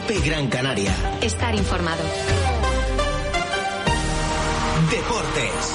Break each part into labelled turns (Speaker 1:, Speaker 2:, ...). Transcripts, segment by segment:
Speaker 1: COPE Gran Canaria.
Speaker 2: Estar informado.
Speaker 1: Deportes.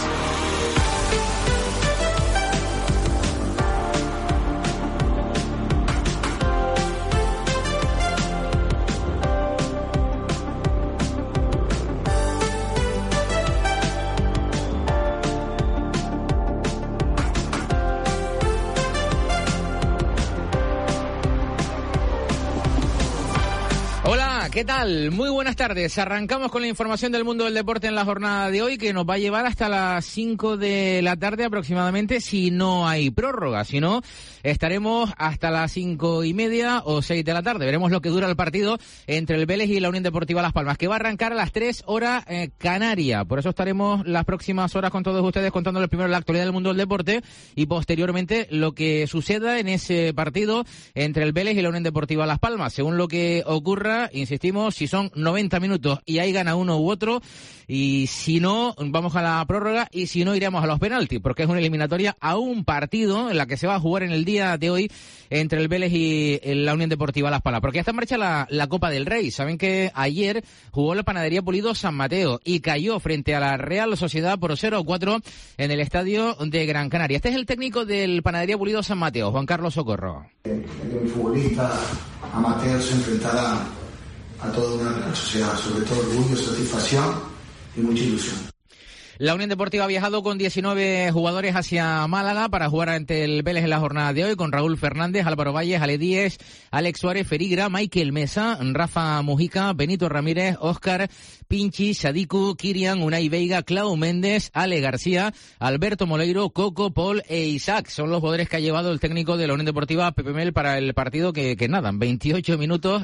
Speaker 3: ¿Qué tal? Muy buenas tardes. Arrancamos con la información del mundo del deporte en la jornada de hoy, que nos va a llevar hasta las 5 de la tarde aproximadamente, si no hay prórroga. Si no, estaremos hasta las 5:30 o 6 de la tarde. Veremos lo que dura el partido entre el Vélez y la Unión Deportiva Las Palmas, que va a arrancar a las 3 horas Canaria. Por eso estaremos las próximas horas con todos ustedes, contándoles primero la actualidad del mundo del deporte y posteriormente lo que suceda en ese partido entre el Vélez y la Unión Deportiva Las Palmas. Según lo que ocurra, insistimos, si son 90 minutos y ahí gana uno u otro, y si no, vamos a la prórroga, y si no, iremos a los penaltis, porque es una eliminatoria a un partido en la que se va a jugar en el día de hoy entre el Vélez y la Unión Deportiva Las Palmas, porque ya está en marcha la Copa del Rey. Saben que ayer jugó la Panadería Pulido San Mateo y cayó frente a la Real Sociedad por 0-4 en el estadio de Gran Canaria. Este es el técnico del Panadería Pulido San Mateo, Juan Carlos Socorro.
Speaker 4: Que mi futbolista amateur se enfrentara a toda una sociedad, sobre todo orgullo, satisfacción y mucha ilusión.
Speaker 3: La Unión Deportiva ha viajado con 19 jugadores hacia Málaga para jugar ante el Vélez en la jornada de hoy, con Raúl Fernández, Álvaro Valles, Ale Díez, Alex Suárez, Ferigra, Michael Mesa, Rafa Mujica, Benito Ramírez, Óscar Pinchi, Sadiku, Kirian, Unai Veiga, Clau Méndez, Ale García, Alberto Moleiro, Coco, Paul e Isaac. Son los jugadores que ha llevado el técnico de la Unión Deportiva, Pepe Mel, para el partido que nada, en 28 minutos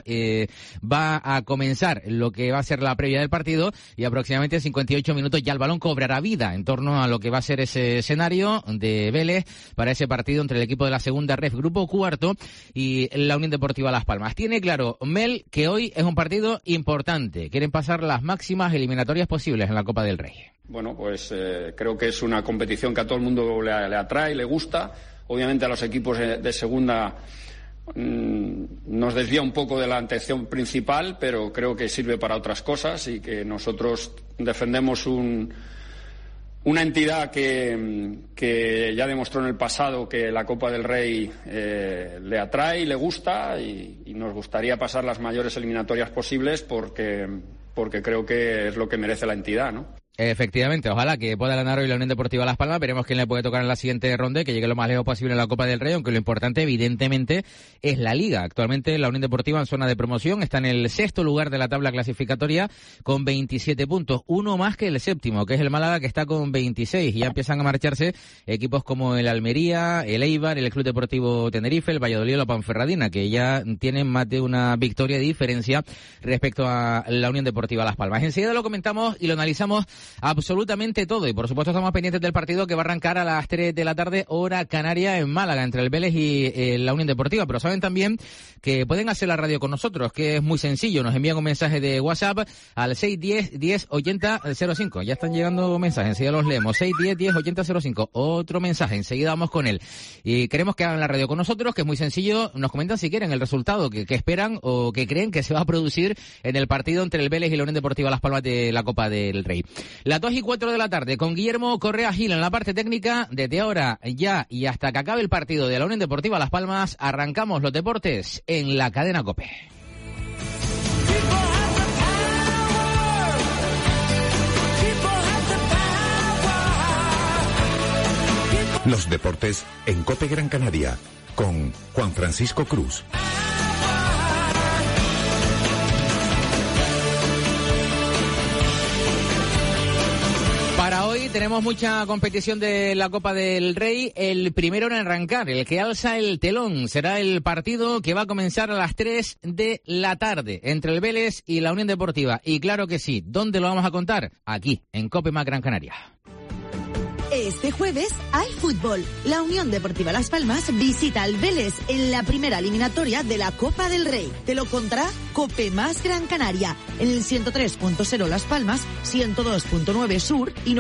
Speaker 3: va a comenzar lo que va a ser la previa del partido, y aproximadamente en 58 minutos ya el balón cobrará vida en torno a lo que va a ser ese escenario de Vélez para ese partido entre el equipo de la segunda ref Grupo Cuarto y la Unión Deportiva Las Palmas. Tiene claro Mel que hoy es un partido importante. Quieren pasar las máximas eliminatorias posibles en la Copa del Rey.
Speaker 5: Bueno, pues creo que es una competición que a todo el mundo le atrae, le gusta. Obviamente a los equipos de segunda nos desvía un poco de la atención principal, pero creo que sirve para otras cosas y que nosotros defendemos una entidad que ya demostró en el pasado que la Copa del Rey le atrae y le gusta, y nos gustaría pasar las mayores eliminatorias posibles porque creo que es lo que merece la entidad, ¿no?
Speaker 3: Efectivamente, ojalá que pueda ganar hoy la Unión Deportiva Las Palmas. Veremos quién le puede tocar en la siguiente ronda, que llegue lo más lejos posible en la Copa del Rey, aunque lo importante evidentemente es la Liga. Actualmente la Unión Deportiva en zona de promoción está en el 6º lugar de la tabla clasificatoria con 27 puntos, uno más que el 7º, que es el Málaga, que está con 26, y ya empiezan a marcharse equipos como el Almería, el Eibar, el Club Deportivo Tenerife, el Valladolid o la Ponferradina, que ya tienen más de una victoria de diferencia respecto a la Unión Deportiva Las Palmas. Enseguida lo comentamos y lo analizamos absolutamente todo, y por supuesto estamos pendientes del partido que va a arrancar a las 3 de la tarde hora canaria en Málaga entre el Vélez y la Unión Deportiva. Pero saben también que pueden hacer la radio con nosotros, que es muy sencillo. Nos envían un mensaje de WhatsApp al 610-10-80-05. Ya están llegando mensajes, enseguida los leemos. 610-10-80-05. Otro mensaje, enseguida vamos con él. Y queremos que hagan la radio con nosotros, que es muy sencillo. Nos comentan si quieren el resultado que esperan o que creen que se va a producir en el partido entre el Vélez y la Unión Deportiva Las Palmas de la Copa del Rey. Las 2:04 de la tarde, con Guillermo Correa Gil en la parte técnica. Desde ahora ya y hasta que acabe el partido de la Unión Deportiva Las Palmas, arrancamos los deportes en la cadena COPE.
Speaker 6: Los deportes en COPE Gran Canaria, con Juan Francisco Cruz.
Speaker 3: Para hoy tenemos mucha competición de la Copa del Rey. El primero en arrancar, el que alza el telón, será el partido que va a comenzar a las 3 de la tarde entre el Vélez y la Unión Deportiva. Y claro que sí, ¿dónde lo vamos a contar? Aquí, en COPE Más Gran Canaria.
Speaker 2: Este jueves hay fútbol. La Unión Deportiva Las Palmas visita al Vélez en la primera eliminatoria de la Copa del Rey. Te lo contará Cope Más Gran Canaria en el 103.0 Las Palmas, 102.9 Sur y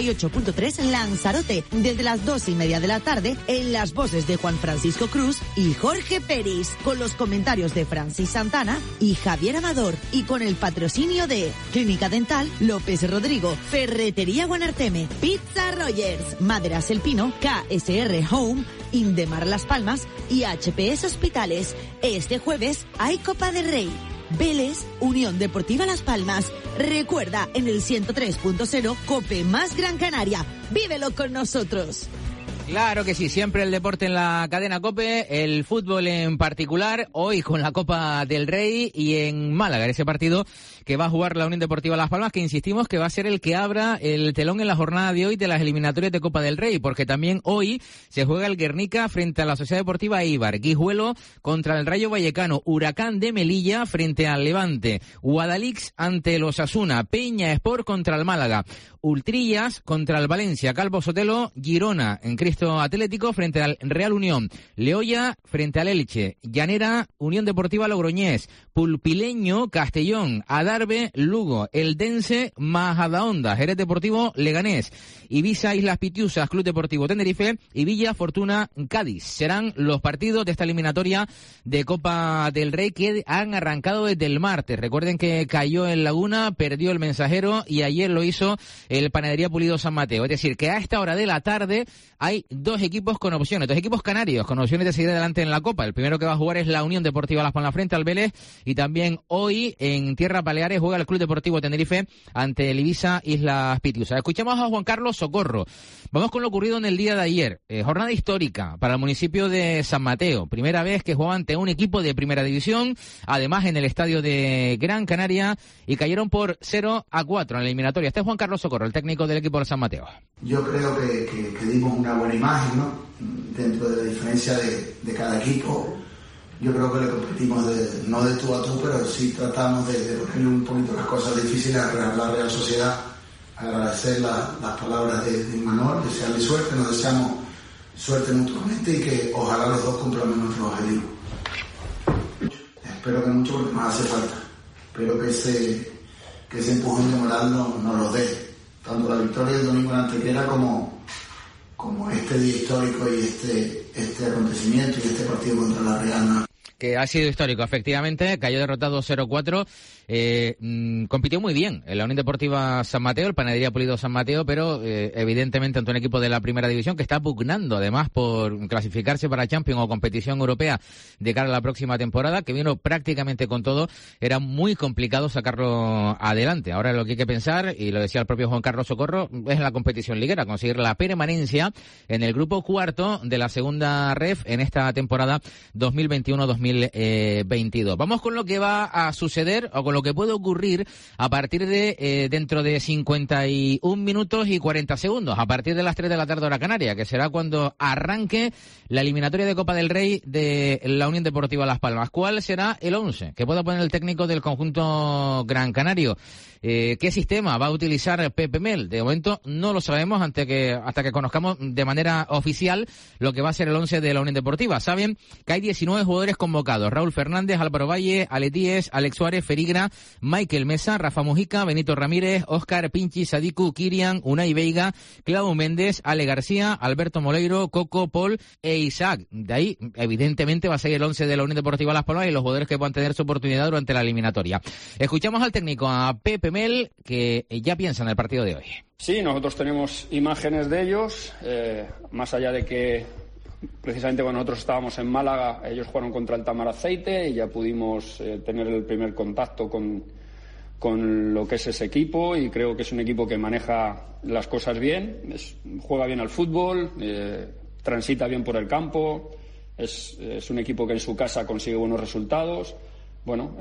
Speaker 2: 98.3 Lanzarote desde las 2:30 de la tarde en las voces de Juan Francisco Cruz y Jorge Peris, con los comentarios de Francis Santana y Javier Amador y con el patrocinio de Clínica Dental López Rodrigo, Ferretería Guanarteme, Pizza Rogers, Maderas El Pino, KSR Home, Indemar Las Palmas y HPS Hospitales. Este jueves hay Copa del Rey. Vélez, Unión Deportiva Las Palmas. Recuerda, en el 103.0 Cope Más Gran Canaria. ¡Vívelo con nosotros!
Speaker 3: Claro que sí, siempre el deporte en la cadena COPE, el fútbol en particular, hoy con la Copa del Rey y en Málaga, ese partido que va a jugar la Unión Deportiva Las Palmas, que insistimos que va a ser el que abra el telón en la jornada de hoy de las eliminatorias de Copa del Rey, porque también hoy se juega el Guernica frente a la Sociedad Deportiva Eibar, Guijuelo contra el Rayo Vallecano, Huracán de Melilla frente al Levante, Guadalix ante el Osasuna, Peña Sport contra el Málaga, Ultrillas contra el Valencia, Calvo Sotelo, Girona en Cristo Atlético frente al Real Unión, Leoya frente al Elche, Llanera, Unión Deportiva Logroñés, Pulpileño, Castellón, Adarve, Lugo, Eldense, Majadahonda, Jerez Deportivo, Leganés, Ibiza, Islas Pitiusas, Club Deportivo Tenerife y Villa Fortuna, Cádiz. Serán los partidos de esta eliminatoria de Copa del Rey que han arrancado desde el martes. Recuerden que cayó en Laguna, perdió el Mensajero y ayer lo hizo el Panadería Pulido San Mateo. Es decir, que a esta hora de la tarde hay dos equipos con opciones, dos equipos canarios con opciones de seguir adelante en la Copa. El primero que va a jugar es la Unión Deportiva Las Palmas frente al Vélez, y también hoy en Tierras Baleares juega el Club Deportivo Tenerife ante el Ibiza Islas Pitiusas. Escuchamos a Juan Carlos Socorro. Vamos con lo ocurrido en el día de ayer. Jornada histórica para el municipio de San Mateo. Primera vez que juega ante un equipo de primera división, además en el estadio de Gran Canaria, y cayeron por 0-4 en la eliminatoria. Este es Juan Carlos Socorro, el técnico del equipo de San Mateo.
Speaker 4: Yo creo que dimos una buena imagen, ¿no? Dentro de la diferencia de cada equipo. Yo creo que le competimos no de tú a tú, pero sí tratamos de ponerle un poquito las cosas difíciles a la Real Sociedad. Agradecer las palabras de Imanol, desearle suerte, nos deseamos suerte mutuamente y que ojalá los dos cumplamos nuestros objetivos. Espero que mucho, porque nos hace falta. Espero que ese empujón de moral nos lo dé. Tanto la victoria del domingo en Antequera como este día histórico y este acontecimiento y este partido contra la Real.
Speaker 3: Que ha sido histórico, efectivamente, cayó derrotado 0-4, compitió muy bien en la Unión Deportiva San Mateo, el Panadería Pulido San Mateo, pero evidentemente ante un equipo de la primera división que está pugnando además por clasificarse para Champions o competición europea de cara a la próxima temporada, que vino prácticamente con todo, era muy complicado sacarlo adelante. Ahora lo que hay que pensar, y lo decía el propio Juan Carlos Socorro, es la competición liguera, conseguir la permanencia en el grupo cuarto de la segunda ref en esta temporada 2021-2022. Vamos con lo que va a suceder o con lo que puede ocurrir a partir de dentro de 51 minutos y 40 segundos, a partir de las 3 de la tarde hora canaria, que será cuando arranque la eliminatoria de Copa del Rey de la Unión Deportiva Las Palmas. ¿Cuál será el 11 que pueda poner el técnico del conjunto gran canario? ¿Qué sistema va a utilizar Pepe Mel? De momento no lo sabemos hasta que conozcamos de manera oficial lo que va a ser el 11 de la Unión Deportiva. Saben que hay 19 jugadores convocados: Raúl Fernández, Álvaro Valle, Aletíes, Alex Suárez, Ferigra, Michael Mesa, Rafa Mujica, Benito Ramírez, Óscar Pinchi, Sadiku, Kirian, Unai Veiga, Clau Méndez, Ale García, Alberto Moleiro, Coco, Paul e Isaac. De ahí, evidentemente, va a ser el 11 de la Unión Deportiva Las Palmas y los jugadores que puedan tener su oportunidad durante la eliminatoria. Escuchamos al técnico, a Pepe Mel, que ya piensa en el partido de hoy.
Speaker 5: Sí, nosotros tenemos imágenes de ellos, más allá de que precisamente cuando nosotros estábamos en Málaga, ellos jugaron contra el Tamar Aceite y ya pudimos tener el primer contacto con lo que es ese equipo, y creo que es un equipo que maneja las cosas bien, juega bien al fútbol, transita bien por el campo, es un equipo que en su casa consigue buenos resultados. Bueno,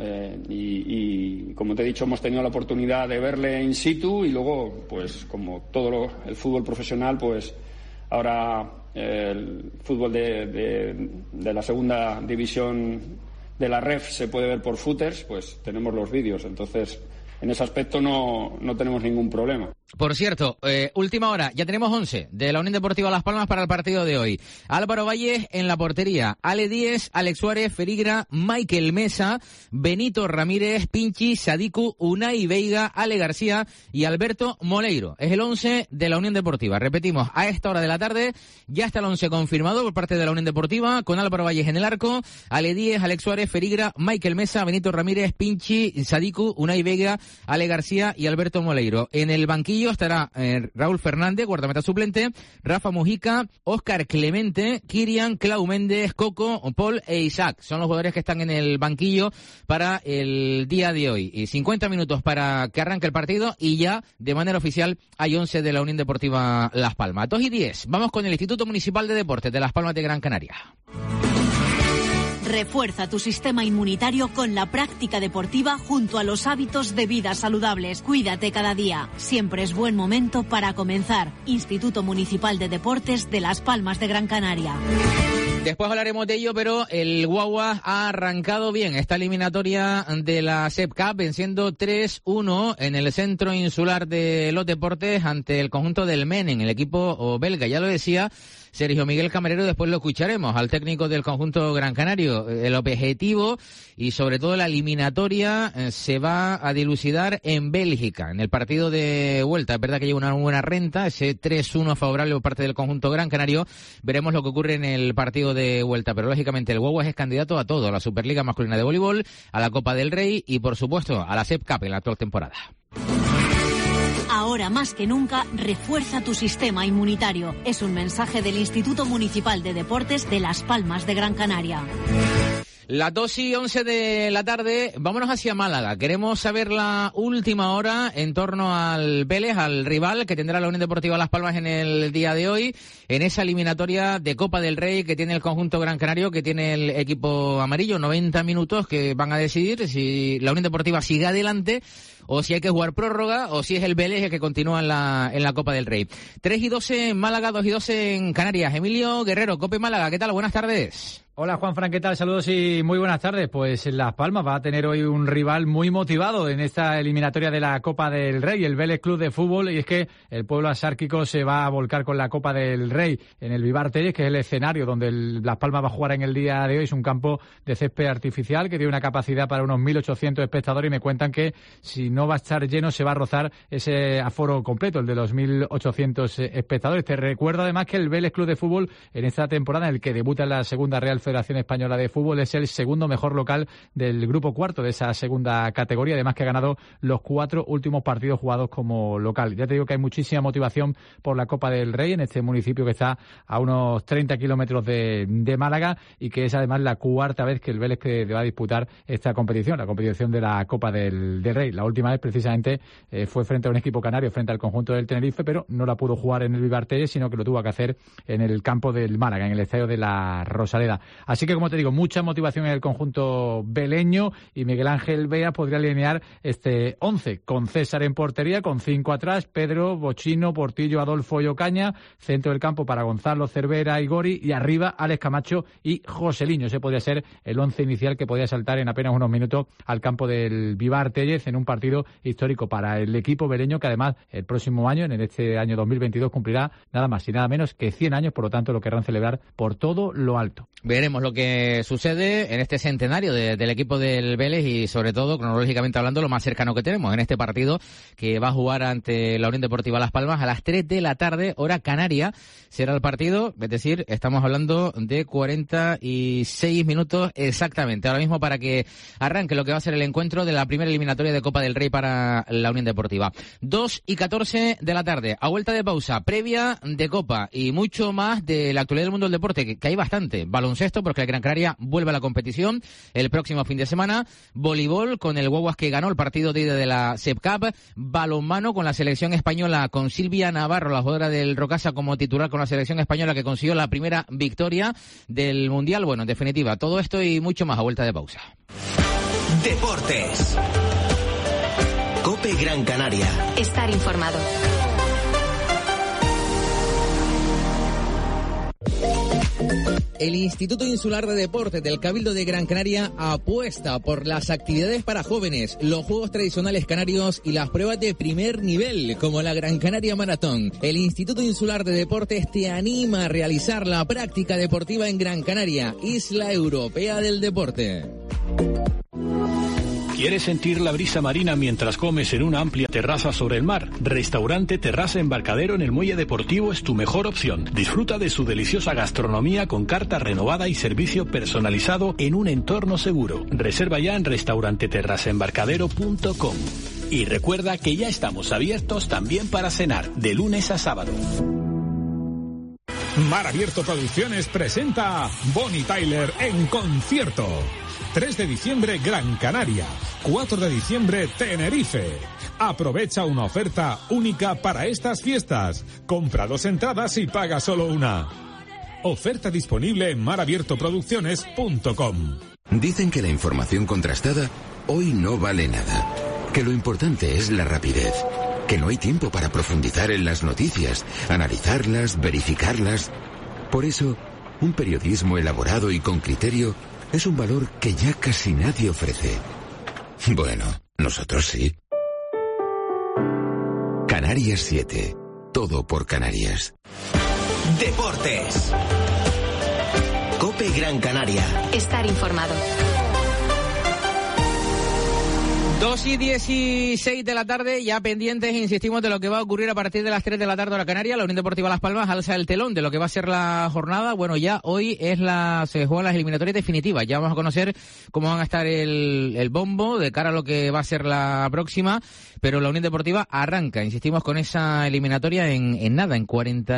Speaker 5: y como te he dicho, hemos tenido la oportunidad de verle in situ, y luego, pues como todo el fútbol profesional, pues ahora el fútbol de la segunda división de la REF se puede ver por footers, pues tenemos los vídeos. Entonces, en ese aspecto no tenemos ningún problema.
Speaker 3: Por cierto, última hora, ya tenemos 11 de la Unión Deportiva Las Palmas para el partido de hoy. Álvaro Valles en la portería, Ale Díez, Alex Suárez, Ferigra, Michael Mesa, Benito Ramírez, Pinchi, Sadiku, Unai Veiga, Ale García y Alberto Moleiro. Es el 11 de la Unión Deportiva. Repetimos, a esta hora de la tarde ya está el 11 confirmado por parte de la Unión Deportiva, con Álvaro Valles en el arco, Ale Díez, Alex Suárez, Ferigra, Michael Mesa, Benito Ramírez, Pinchi, Sadiku, Unai Veiga, Ale García y Alberto Moleiro. En el banquillo estará Raúl Fernández, guardameta suplente, Rafa Mujica, Óscar Clemente, Kirian, Clau Méndez, Coco, Paul e Isaac. Son los jugadores que están en el banquillo para el día de hoy. Y 50 minutos para que arranque el partido y ya de manera oficial hay 11 de la Unión Deportiva Las Palmas. 2:10. Vamos con el Instituto Municipal de Deportes de Las Palmas de Gran Canaria.
Speaker 7: Refuerza tu sistema inmunitario con la práctica deportiva junto a los hábitos de vida saludables. Cuídate cada día. Siempre es buen momento para comenzar. Instituto Municipal de Deportes de Las Palmas de Gran Canaria.
Speaker 3: Después hablaremos de ello, pero el Guaguas ha arrancado bien esta eliminatoria de la SEP Cup, venciendo 3-1 en el centro insular de los deportes ante el conjunto del Menen, el equipo belga. Ya lo decía Sergio Miguel Camarero, después lo escucharemos al técnico del conjunto gran canario. El objetivo y sobre todo la eliminatoria se va a dilucidar en Bélgica, en el partido de vuelta. Es verdad que lleva una buena renta, ese 3-1 favorable por parte del conjunto gran canario. Veremos lo que ocurre en el partido de vuelta, pero lógicamente el Guaguas es candidato a todo, a la Superliga Masculina de Voleibol, a la Copa del Rey y por supuesto a la SEP Cup en la actual temporada.
Speaker 7: Ahora más que nunca, refuerza tu sistema inmunitario. Es un mensaje del Instituto Municipal de Deportes de Las Palmas de Gran Canaria.
Speaker 3: Las 2:11 de la tarde, vámonos hacia Málaga. Queremos saber la última hora en torno al Vélez, al rival que tendrá la Unión Deportiva Las Palmas en el día de hoy, en esa eliminatoria de Copa del Rey que tiene el conjunto gran canario, que tiene el equipo amarillo. 90 minutos que van a decidir si la Unión Deportiva sigue adelante o si hay que jugar prórroga, o si es el Vélez el que continúa en la Copa del Rey. 3:12 en Málaga, 2:12 en Canarias. Emilio Guerrero, Cope Málaga, ¿qué tal? Buenas tardes.
Speaker 8: Hola Juanfran, ¿qué tal? Saludos y muy buenas tardes. Pues Las Palmas va a tener hoy un rival muy motivado en esta eliminatoria de la Copa del Rey, el Vélez Club de Fútbol, y es que el pueblo asárquico se va a volcar con la Copa del Rey en el Vivar Telles, que es el escenario donde Las Palmas va a jugar en el día de hoy. Es un campo de césped artificial que tiene una capacidad para unos 1.800 espectadores y me cuentan que si no va a estar lleno se va a rozar ese aforo completo, el de los 1.800 espectadores. Te recuerdo además que el Vélez Club de Fútbol en esta temporada, en el que debuta en la Segunda Real Federación Española de Fútbol, es el segundo mejor local del grupo cuarto de esa segunda categoría, además que ha ganado los 4 últimos partidos jugados como local. Ya te digo que hay muchísima motivación por la Copa del Rey en este municipio que está a unos 30 kilómetros de Málaga y que es además la cuarta vez que el Vélez que va a disputar esta competición, la competición de la Copa del Rey. La última vez precisamente fue frente a un equipo canario, frente al conjunto del Tenerife, pero no la pudo jugar en el Vivar Telles, sino que lo tuvo que hacer en el campo del Málaga, en el estadio de la Rosaleda. Así que, como te digo, mucha motivación en el conjunto beleño y Miguel Ángel Bea podría alinear este 11 con César en portería, con 5 atrás, Pedro, Bochino, Portillo, Adolfo y Ocaña, centro del campo para Gonzalo, Cervera y Gori, y arriba Alex Camacho y Joseliño. Ese podría ser el 11 inicial que podría saltar en apenas unos minutos al campo del Vivar Tellez en un partido histórico para el equipo beleño, que además el próximo año, en este año 2022, cumplirá nada más y nada menos que 100 años, por lo tanto lo querrán celebrar por todo lo alto.
Speaker 3: Veremos lo que sucede en este centenario del equipo del Vélez y sobre todo, cronológicamente hablando, lo más cercano que tenemos en este partido que va a jugar ante la Unión Deportiva Las Palmas a las 3 de la tarde, hora canaria, será el partido, es decir, estamos hablando de 46 minutos exactamente, ahora mismo para que arranque lo que va a ser el encuentro de la primera eliminatoria de Copa del Rey para la Unión Deportiva. 2:14 de la tarde, a vuelta de pausa, previa de Copa y mucho más de la actualidad del mundo del deporte, que hay bastante. Baloncesto, porque la Gran Canaria vuelve a la competición el próximo fin de semana. Voleibol, con el Guaguas que ganó el partido de ida de la SEP Cup. Balonmano, con la selección española, con Silvia Navarro, la jugadora del Rocasa, como titular con la selección española, que consiguió la primera victoria del Mundial. Bueno, en definitiva, todo esto y mucho más a vuelta de pausa.
Speaker 1: Deportes. COPE Gran Canaria.
Speaker 9: Estar informado.
Speaker 3: El Instituto Insular de Deportes del Cabildo de Gran Canaria apuesta por las actividades para jóvenes, los juegos tradicionales canarios y las pruebas de primer nivel, como la Gran Canaria Maratón. El Instituto Insular de Deportes te anima a realizar la práctica deportiva en Gran Canaria, Isla Europea del Deporte.
Speaker 9: ¿Quieres sentir la brisa marina mientras comes en una amplia terraza sobre el mar? Restaurante Terraza Embarcadero en el Muelle Deportivo es tu mejor opción. Disfruta de su deliciosa gastronomía con carta renovada y servicio personalizado en un entorno seguro. Reserva ya en restauranteterrazaembarcadero.com. Y recuerda que ya estamos abiertos también para cenar, de lunes a sábado.
Speaker 10: Mar Abierto Producciones presenta Bonnie Tyler en concierto. 3 de diciembre Gran Canaria, 4 de diciembre Tenerife. Aprovecha una oferta única para estas fiestas. Compra 2 entradas y paga solo una. Oferta disponible en marabiertoproducciones.com.
Speaker 11: Dicen que la información contrastada hoy no vale nada. Que lo importante es la rapidez. Que no hay tiempo para profundizar en las noticias, analizarlas, verificarlas. Por eso, un periodismo elaborado y con criterio es un valor que ya casi nadie ofrece. Bueno, nosotros sí. Canarias 7. Todo por Canarias.
Speaker 1: Deportes. COPE Gran Canaria.
Speaker 12: Estar informado.
Speaker 3: 2:16 de la tarde, ya pendientes, insistimos, de lo que va a ocurrir a partir de las 3 de la tarde hora Canaria. La Unión Deportiva Las Palmas alza el telón de lo que va a ser la jornada. Bueno, ya hoy se juegan las eliminatorias definitivas. Ya vamos a conocer cómo van a estar el bombo de cara a lo que va a ser la próxima. Pero la Unión Deportiva arranca, insistimos, con esa eliminatoria en nada, en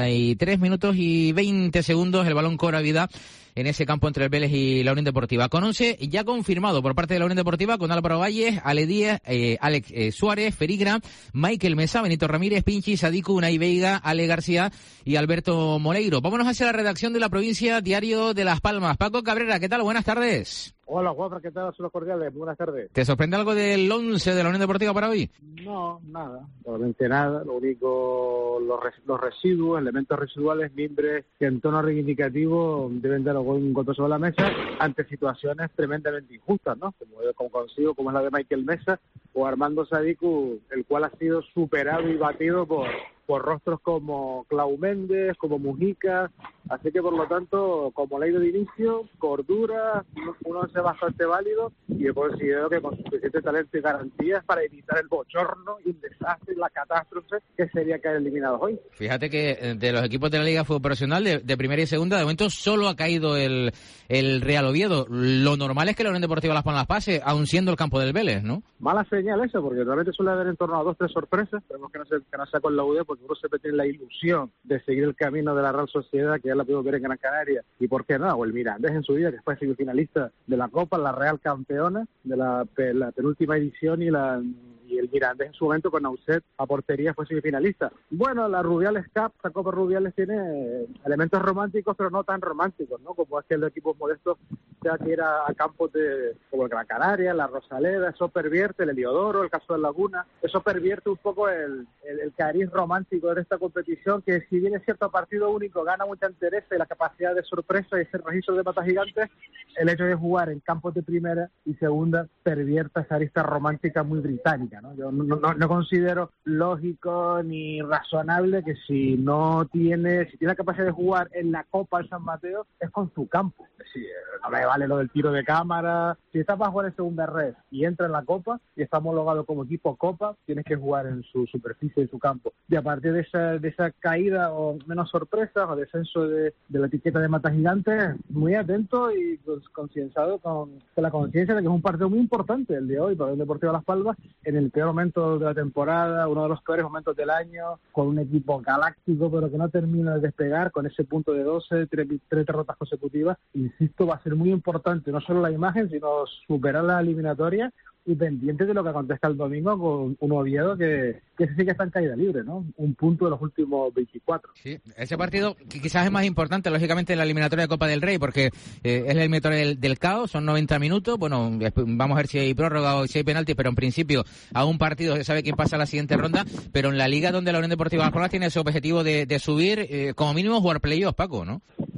Speaker 3: 43 minutos y 20 segundos. El balón cobra vida en ese campo entre el Vélez y la Unión Deportiva. Con 11 ya confirmado por parte de la Unión Deportiva, con Álvaro Valles, Ale Díaz, Alex Suárez, Ferigra, Michael Mesa, Benito Ramírez, Pinchi, Sadiku, Unai Veiga, Ale García y Alberto Moleiro. Vámonos hacia la redacción de La Provincia, Diario de Las Palmas. Paco Cabrera, ¿qué tal? Buenas tardes.
Speaker 13: Hola, Juanfran, ¿qué tal? Saludos cordiales, buenas tardes.
Speaker 3: ¿Te sorprende algo del 11 de la Unión Deportiva para hoy?
Speaker 13: No, nada, realmente nada. Lo único, los residuos, elementos residuales, mimbres que en tono reivindicativo deben dar un golpe sobre la mesa ante situaciones tremendamente injustas, ¿no? Como consigo, como es la de Michael Mesa o Armando Sadiku, el cual ha sido superado y batido por rostros como Clau Méndez, como Mujica. Así que, por lo tanto, como ley de inicio, cordura, un once bastante válido, y yo considero que con suficiente talento y garantías para evitar el bochorno y un desastre y la catástrofe que sería caer eliminados hoy.
Speaker 3: Fíjate que de los equipos de la Liga Fútbol Profesional, de primera y segunda, de momento solo ha caído el Real Oviedo. Lo normal es que la Unión Deportiva Las Palmas pase, aun siendo el campo del Vélez, ¿no?
Speaker 13: Mala señal eso, porque realmente suele haber en torno a 2-3 sorpresas. Esperemos que no sea con la UD, porque uno siempre tiene la ilusión de seguir el camino de la Real Sociedad, que ya la pudimos ver en Gran Canaria, y por qué no, o el Mirandés en su vida, que fue semifinalista de la Copa, la Real campeona de la penúltima edición, y el Mirandés en su momento con Nauset a portería fue semifinalista. Bueno, la Rubiales Cup, la Copa Rubiales, tiene elementos románticos, pero no tan románticos, ¿no? Como es que los equipos modestos ya que ir a campos como el Gran Canaria, la Rosaleda, eso pervierte, el Heliodoro, el caso de Laguna, eso pervierte un poco el cariz romántico de esta competición, que si bien es cierto partido único, gana mucha interés y la capacidad de sorpresa y ese registro de patas gigantes, el hecho de jugar en campos de primera y segunda pervierte esa arista romántica muy británica, ¿no? Yo no considero lógico ni razonable que si tiene la capacidad de jugar en la Copa de San Mateo, es con su campo. No me vale lo del tiro de cámara. Si estás para jugar en segunda red y entra en la Copa y está homologado como equipo Copa, tienes que jugar en su superficie de su campo. Y a partir de esa caída o menos sorpresa o descenso de la etiqueta de Mata Gigantes, muy atento y concienciado con la conciencia de que es un partido muy importante el de hoy para el Deportivo Las Palmas, en el peor momento de la temporada, uno de los peores momentos del año, con un equipo galáctico pero que no termina de despegar, con ese punto de 12, tres derrotas consecutivas. Insisto, va a ser muy importante no solo la imagen, sino superar la eliminatoria y pendiente de lo que acontezca el domingo con un Oviedo que sí que está en caída libre, ¿no? Un punto de los últimos 24.
Speaker 3: Sí, ese partido quizás es más importante, lógicamente, en la eliminatoria de Copa del Rey, porque es la eliminatoria del caos, son 90 minutos, bueno, vamos a ver si hay prórroga o si hay penaltis, pero en principio a un partido se sabe quién pasa a la siguiente ronda, pero en la Liga donde la Unión Deportiva Las Palmas tiene ese objetivo de subir, como mínimo jugar playoffs, Paco, ¿no?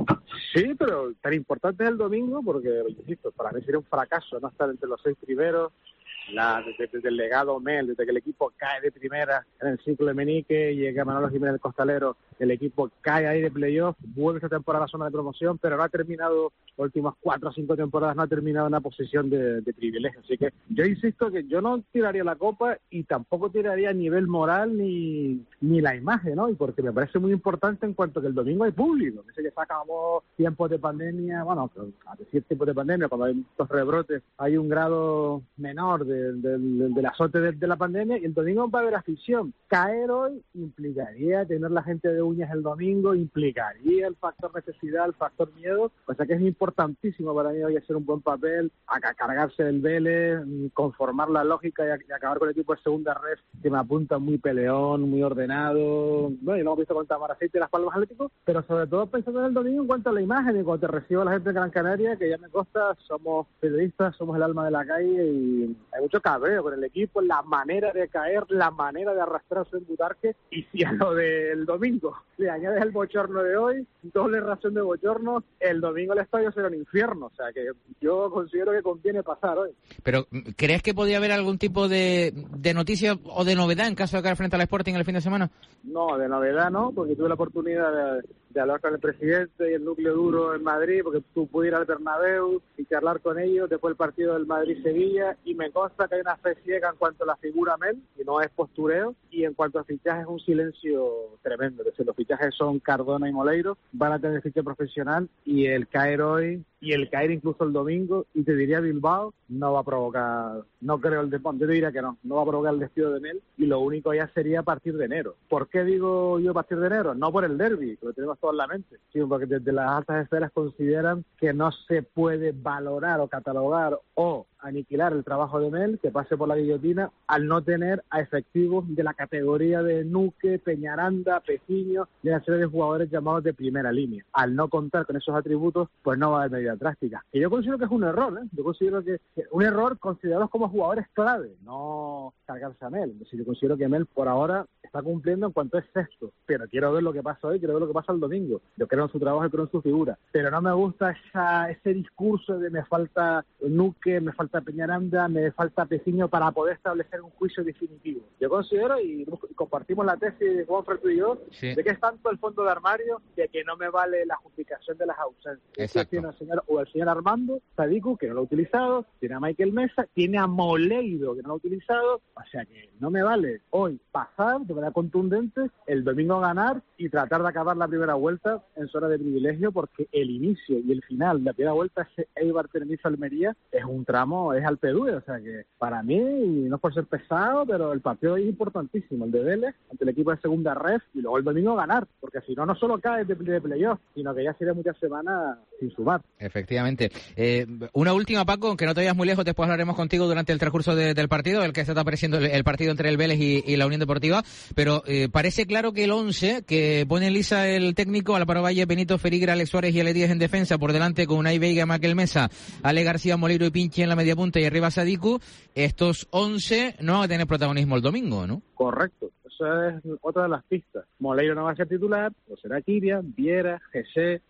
Speaker 13: Sí, pero tan importante es el domingo porque, insisto, para mí sería un fracaso no estar entre los 6 primeros. Desde el legado Mel, desde que el equipo cae de primera en el ciclo de Menique, llega Manolo Jiménez del Costalero, el equipo cae ahí de playoff, vuelve esta temporada a la zona de promoción, pero no ha terminado, últimas 4 o 5 temporadas no ha terminado en una posición de privilegio. Así que yo insisto que yo no tiraría la copa y tampoco tiraría a nivel moral ni la imagen, ¿no? Y porque me parece muy importante en cuanto que el domingo hay público. Dice que sacamos tiempos de pandemia, bueno, a decir tiempos de pandemia, cuando hay estos rebrotes, hay un grado menor del azote de la pandemia, y el domingo va a haber afición. Caer hoy implicaría tener la gente de uñas el domingo, implicaría el factor necesidad, el factor miedo, o sea que es importantísimo para mí hoy hacer un buen papel, cargarse del Vélez, conformar la lógica y acabar con el equipo de segunda red, que me apunta muy peleón, muy ordenado, bueno, y lo hemos visto con Tamaracete y Las Palmas Atlético, pero sobre todo pensando en el domingo en cuanto a la imagen, y cuando te recibo a la gente de Gran Canaria, que ya me consta, somos periodistas, somos el alma de la calle, y hay mucho cabreo con el equipo, la manera de caer, la manera de arrastrarse en Butarque, y si a lo del domingo le añades el bochorno de hoy, doble ración de bochorno, el domingo el estadio será un infierno, o sea que yo considero que conviene pasar hoy.
Speaker 3: Pero, ¿crees que podría haber algún tipo de noticia o de novedad en caso de caer frente al Sporting el fin de semana?
Speaker 13: No, de novedad no, porque tuve la oportunidad de hablar con el presidente y el núcleo duro en Madrid, porque tú pude ir al Bernabéu y charlar con ellos después del partido del Madrid-Sevilla, y me consta que hay una fe ciega en cuanto a la figura Mel, y no es postureo, y en cuanto a fichajes un silencio tremendo. Es decir, los fichajes son Cardona y Moleiro, van a tener ficha profesional, y el caer hoy y el caer incluso el domingo, y te diría Bilbao, no va a provocar, no creo el deporte, yo te diría que no va a provocar el despido de Mel, y lo único ya sería a partir de enero. ¿Por qué digo yo a partir de enero? No por el derbi, que lo tenemos todo en la mente, sino porque desde las altas esferas consideran que no se puede valorar o catalogar o aniquilar el trabajo de Mel, que pase por la guillotina, al no tener a efectivos de la categoría de Nuque, Peñaranda, Peciño, y una serie de jugadores llamados de primera línea. Al no contar con esos atributos, pues no va a haber medidas drásticas. Que yo considero que es un error, ¿eh? Yo considero que un error considerarlos como jugadores clave, no cargarse a Mel. Es decir, yo considero que Mel por ahora está cumpliendo en cuanto es sexto, pero quiero ver lo que pasa hoy, quiero ver lo que pasa el domingo. Yo creo en su trabajo y creo en su figura, pero no me gusta ese discurso de me falta Nuque, me falta Peñaranda, me falta Peciño para poder establecer un juicio definitivo. Yo considero, y compartimos la tesis de Juan Ferto y yo, sí, de que es tanto el fondo de armario de que no me vale la justificación de las ausencias.
Speaker 3: Exacto.
Speaker 13: Tiene el señor Armando Sadiku, que no lo ha utilizado, tiene a Michael Mesa, tiene a Moleiro, que no lo ha utilizado, o sea que no me vale hoy pasar de manera contundente, el domingo ganar y tratar de acabar la primera vuelta en zona de privilegio, porque el inicio y el final de la primera vuelta, ese Eibar-Tenerife-Almería, es un tramo, es al Perú, o sea que para mí, y no es por ser pesado, pero el partido es importantísimo, el de Vélez ante el equipo de segunda ref, y luego el domingo ganar, porque si no, no solo cae de playoff, sino que ya sería muchas semanas sin sumar.
Speaker 3: Efectivamente. Una última, Paco, aunque no te vayas muy lejos, después hablaremos contigo durante el transcurso del partido, el que está apareciendo el partido entre el Vélez y la Unión Deportiva, pero parece claro que el 11 que pone en lisa el técnico, Álvaro Valle, Benito Ferigra, Alex Suárez y Ale Díaz en defensa, por delante con Unai Veiga, Michael Mesa, Ale García, Moleiro y Pinchi en la media punta y arriba Sadiku, estos 11 no van a tener protagonismo el domingo, ¿no?
Speaker 13: Correcto. Esa es otra de las pistas. Moleiro no va a ser titular, lo será Kirian, Viera, Jesse,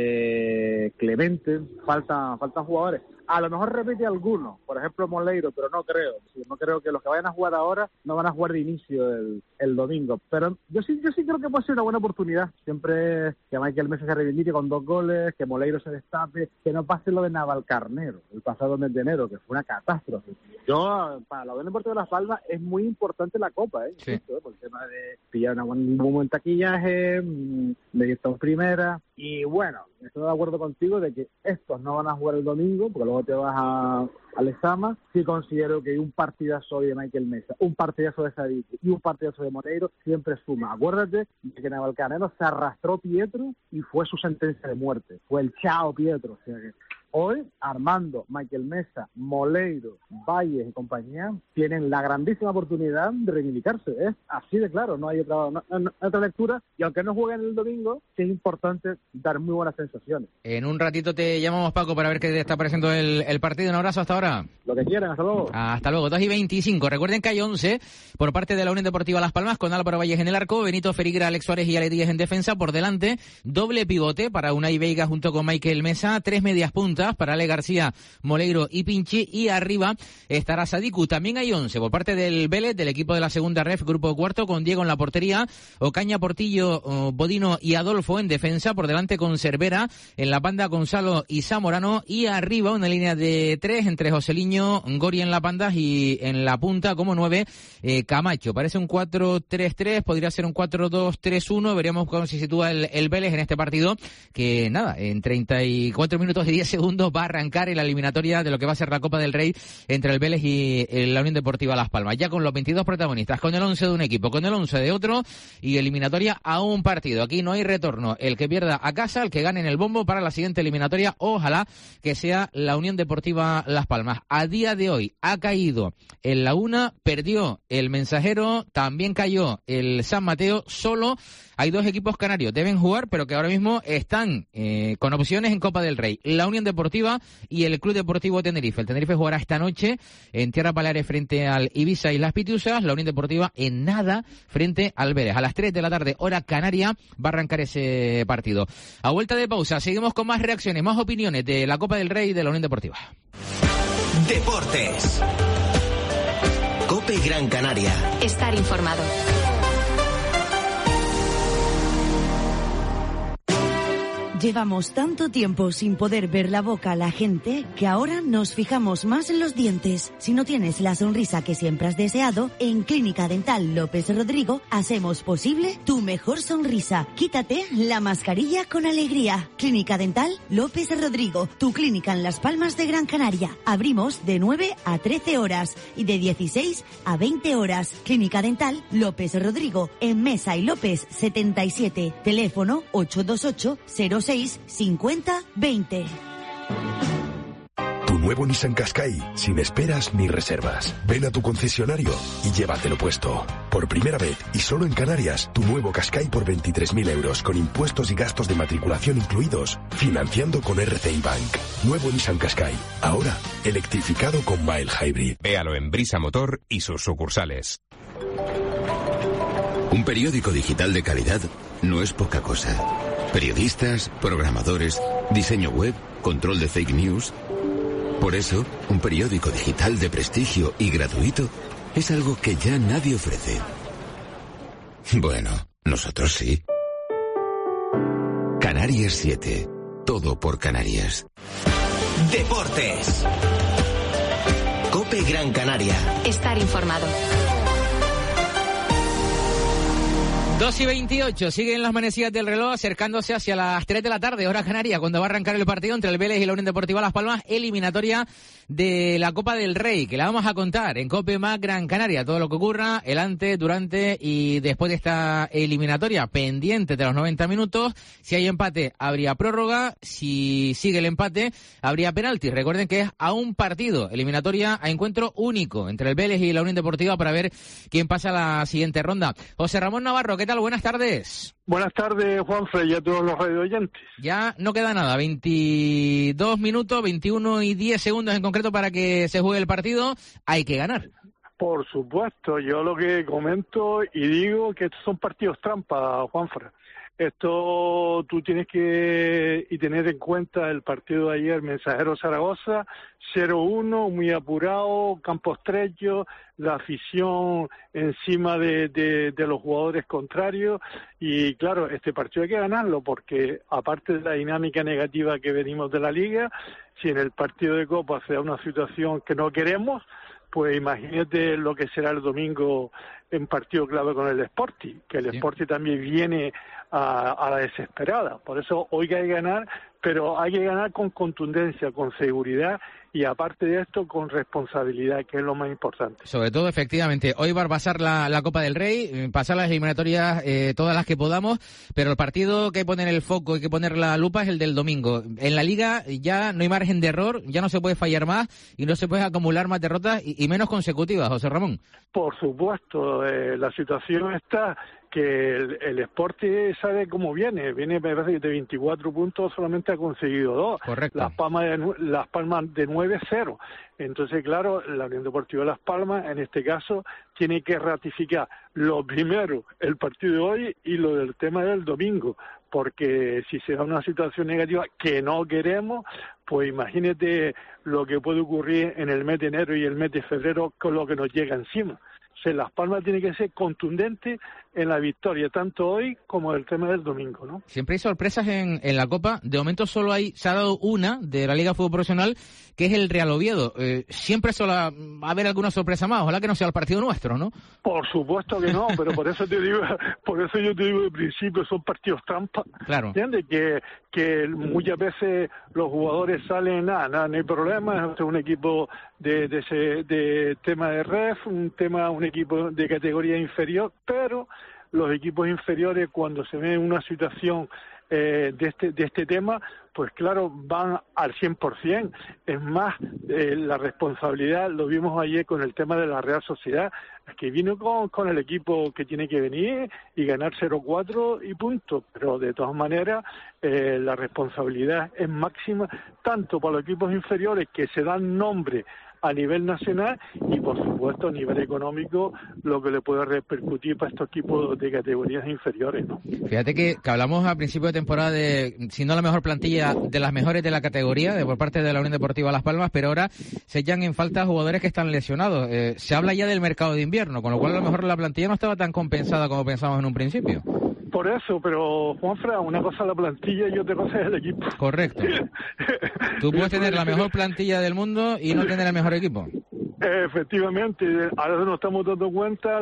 Speaker 13: Clemente, faltan jugadores. A lo mejor repite alguno, por ejemplo Moleiro, pero no creo. No creo que los que vayan a jugar ahora no van a jugar de inicio el domingo. Pero yo sí creo que puede ser una buena oportunidad. Siempre que Michael Mesa se reivindique con 2 goles, que Moleiro se destape, que no pase lo de Navalcarnero el pasado mes de enero, que fue una catástrofe. Yo, para la Unión Deportiva de Las Palmas, es muy importante la Copa, ¿eh? Sí. Por el tema de pillar un buen taquillaje, de estar en primera. Y bueno, estoy de acuerdo contigo de que estos no van a jugar el domingo, porque luego te vas a Lezama. Sí considero que un partidazo hoy de Michael Mesa, un partidazo de Sadiku y un partidazo de Moleiro siempre suma. Acuérdate de que Navalcarnero se arrastró Pietro y fue su sentencia de muerte. Fue el chao Pietro. O sea que Hoy, Armando, Michael Mesa, Moleiro, Valles y compañía tienen la grandísima oportunidad de reivindicarse. Es así de claro, no hay otra lectura. Y aunque no jueguen el domingo, sí es importante dar muy buenas sensaciones.
Speaker 3: En un ratito te llamamos, Paco, para ver qué te está pareciendo el partido. Un abrazo hasta ahora.
Speaker 13: Lo que quieran, hasta luego.
Speaker 3: Hasta luego, 2:25. Recuerden que hay 11 por parte de la Unión Deportiva Las Palmas, con Álvaro Valles en el arco, Benito Ferigra, Alex Suárez y Ale Díez en defensa. Por delante, doble pivote para Unai Veiga junto con Michael Mesa, 3 medias puntas para Ale García, Moleiro y Pinchi, y arriba estará Sadiku. También hay 11 por parte del Vélez, del equipo de la segunda ref, grupo cuarto, con Diego en la portería, Ocaña, Portillo, Bodino y Adolfo en defensa. Por delante con Cervera, en la banda Gonzalo y Zamorano, y arriba una línea de 3 entre Joseliño, Gori en la banda y en la punta como 9 Camacho. Parece un 4-3-3, podría ser un 4-2-3-1, veremos cómo se sitúa el Vélez en este partido, que nada, en 34 minutos y 10 segundos va a arrancar en la eliminatoria de lo que va a ser la Copa del Rey entre el Vélez y la Unión Deportiva Las Palmas, ya con los 22 protagonistas, con el 11 de un equipo, con el 11 de otro, y eliminatoria a un partido. Aquí no hay retorno, el que pierda a casa, el que gane en el bombo para la siguiente eliminatoria, ojalá que sea la Unión Deportiva Las Palmas. A día de hoy ha caído el Laguna, perdió el Mensajero, también cayó el San Mateo. Solo hay 2 equipos canarios, deben jugar, pero que ahora mismo están con opciones en Copa del Rey: la Unión Deportiva y el Club Deportivo Tenerife. El Tenerife jugará esta noche en Tierra Baleares frente al Ibiza y las Pitiusas. La Unión Deportiva en nada frente al Vélez. A las 3 de la tarde, hora canaria, va a arrancar ese partido. A vuelta de pausa, seguimos con más reacciones, más opiniones de la Copa del Rey y de la Unión Deportiva.
Speaker 1: Deportes. COPE Gran Canaria.
Speaker 12: Estar informado.
Speaker 2: Llevamos tanto tiempo sin poder ver la boca a la gente que ahora nos fijamos más en los dientes. Si no tienes la sonrisa que siempre has deseado, en Clínica Dental López Rodrigo hacemos posible tu mejor sonrisa. Quítate la mascarilla con alegría. Clínica Dental López Rodrigo, tu clínica en Las Palmas de Gran Canaria. Abrimos de 9 a 13 horas y de 16 a 20 horas. Clínica Dental López Rodrigo, en Mesa y López 77. Teléfono 828 06 50 20.
Speaker 14: Tu nuevo Nissan Qashqai, sin esperas ni reservas. Ven a tu concesionario y llévatelo puesto. Por primera vez y solo en Canarias, tu nuevo Qashqai por 23.000 euros con impuestos y gastos de matriculación incluidos, financiando con RCI Bank. Nuevo Nissan Qashqai, ahora electrificado con mild hybrid.
Speaker 6: Véalo en Brisa Motor y sus sucursales.
Speaker 11: Un periódico digital de calidad no es poca cosa. Periodistas, programadores, diseño web, control de fake news. Por eso, un periódico digital de prestigio y gratuito es algo que ya nadie ofrece. Bueno, nosotros sí. Canarias 7. Todo por Canarias.
Speaker 1: Deportes. COPE Gran Canaria.
Speaker 12: Estar informado.
Speaker 3: 2:28, siguen las manecillas del reloj acercándose hacia las 3 de la tarde, hora canaria, cuando va a arrancar el partido entre el Vélez y la Unión Deportiva Las Palmas, eliminatoria de la Copa del Rey, que la vamos a contar en COPE más Gran Canaria, todo lo que ocurra, el antes, durante y después de esta eliminatoria, pendiente de los 90 minutos. Si hay empate, habría prórroga; si sigue el empate, habría penalti. Recuerden que es a un partido, eliminatoria a encuentro único entre el Vélez y la Unión Deportiva para ver quién pasa a la siguiente ronda. José Ramón Navarro, ¿qué tal? Buenas tardes.
Speaker 15: Buenas tardes, Juanfre, y a todos los radioyentes.
Speaker 3: Ya no queda nada, 22 minutos, 21 y 10 segundos en concreto para que se juegue el partido. Hay que ganar.
Speaker 15: Por supuesto, yo lo que comento y digo que estos son partidos trampa, Juanfre. Esto tú tienes que tener en cuenta el partido de ayer, Mensajero Zaragoza, 0-1, muy apurado, campo estrecho, la afición encima de los jugadores contrarios, y claro, este partido hay que ganarlo porque aparte de la dinámica negativa que venimos de la Liga, si en el partido de Copa se da una situación que no queremos, pues imagínate lo que será el domingo en partido clave con el Sporting, que el Sporting también viene a la desesperada. Por eso hoy hay que ganar, pero hay que ganar con contundencia, con seguridad y aparte de esto con responsabilidad, que es lo más importante.
Speaker 3: Sobre todo, efectivamente, hoy va a pasar la Copa del Rey, pasar las eliminatorias, todas las que podamos, pero el partido que hay que poner el foco y que poner la lupa es el del domingo. En la Liga ya no hay margen de error, ya no se puede fallar más y no se puede acumular más derrotas y menos consecutivas, José Ramón.
Speaker 15: Por supuesto, la situación está que el Sporting sabe cómo viene, me parece que de 24 puntos solamente ha conseguido 2.
Speaker 3: Correcto.
Speaker 15: Las Palmas de 9-0. Entonces, claro, la Unión Deportiva Las Palmas, en este caso, tiene que ratificar lo primero, el partido de hoy y lo del tema del domingo, porque si se da una situación negativa que no queremos, pues imagínate lo que puede ocurrir en el mes de enero y el mes de febrero con lo que nos llega encima. O sea, Las Palmas tiene que ser contundente en la victoria, tanto hoy como el tema del domingo, ¿no?
Speaker 3: Siempre hay sorpresas en la Copa. De momento se ha dado una de la Liga Fútbol Profesional, que es el Real Oviedo. Siempre va a haber alguna sorpresa más. Ojalá que no sea el partido nuestro, ¿no?
Speaker 15: Por supuesto que no, pero por eso yo te digo de principio, son partidos trampa.
Speaker 3: Claro.
Speaker 15: ¿Entiendes? Que muchas veces los jugadores salen, no hay problema, es un equipo de tema de ref, un equipo de categoría inferior, pero los equipos inferiores cuando se ven en una situación de este tema, pues claro, van al 100%. Es más, la responsabilidad, lo vimos ayer con el tema de la Real Sociedad, que vino con el equipo que tiene que venir y ganar 0-4 y punto. Pero de todas maneras, la responsabilidad es máxima, tanto para los equipos inferiores que se dan nombre a nivel nacional y, por supuesto, a nivel económico, lo que le puede repercutir para estos equipos de categorías inferiores, ¿no?
Speaker 3: Fíjate que hablamos a principio de temporada de, si no la mejor plantilla, de las mejores de la categoría, por parte de la Unión Deportiva Las Palmas, pero ahora se echan en falta jugadores que están lesionados. Se habla ya del mercado de invierno, con lo cual a lo mejor la plantilla no estaba tan compensada como pensábamos en un principio.
Speaker 15: Por eso, pero Juanfra, una cosa es la plantilla y otra cosa es el equipo.
Speaker 3: Correcto. Tú puedes tener la mejor plantilla del mundo y no tener el mejor equipo.
Speaker 15: Efectivamente, ahora nos estamos dando cuenta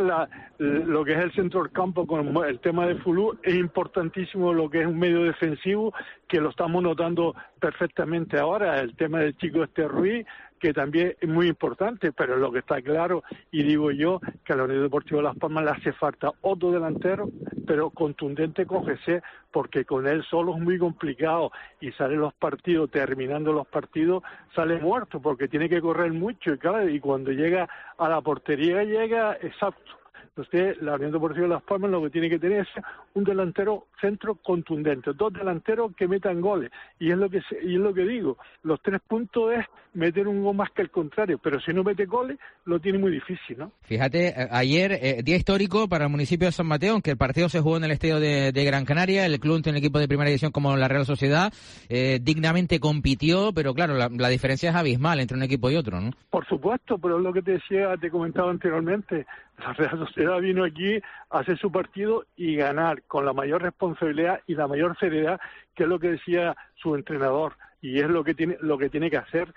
Speaker 15: lo que es el centro del campo con el tema de Fulú, es importantísimo lo que es un medio defensivo, que lo estamos notando perfectamente ahora, el tema del chico Ruiz, que también es muy importante, pero lo que está claro, y digo yo, que a la Unión Deportiva Las Palmas le hace falta otro delantero, pero contundente con José, porque con él solo es muy complicado y salen los partidos, terminando los partidos, sale muerto, porque tiene que correr mucho, y claro, y cuando llega a la portería llega exacto. Entonces, la Unión Deportiva Las Palmas lo que tiene que tener es un delantero centro contundente, 2 delanteros que metan goles. Y es lo que digo, los 3 puntos es meter un gol más que el contrario, pero si no mete goles, lo tiene muy difícil, ¿no?
Speaker 3: Fíjate, ayer, día histórico para el municipio de San Mateo, aunque el partido se jugó en el estadio de Gran Canaria, el club tiene un equipo de primera división como la Real Sociedad, dignamente compitió, pero claro, la diferencia es abismal entre un equipo y otro, ¿no?
Speaker 15: Por supuesto, pero es lo que te comentaba anteriormente, la Real Sociedad vino aquí a hacer su partido y ganar con la mayor responsabilidad y la mayor seriedad, que es lo que decía su entrenador, y es lo que tiene que hacer.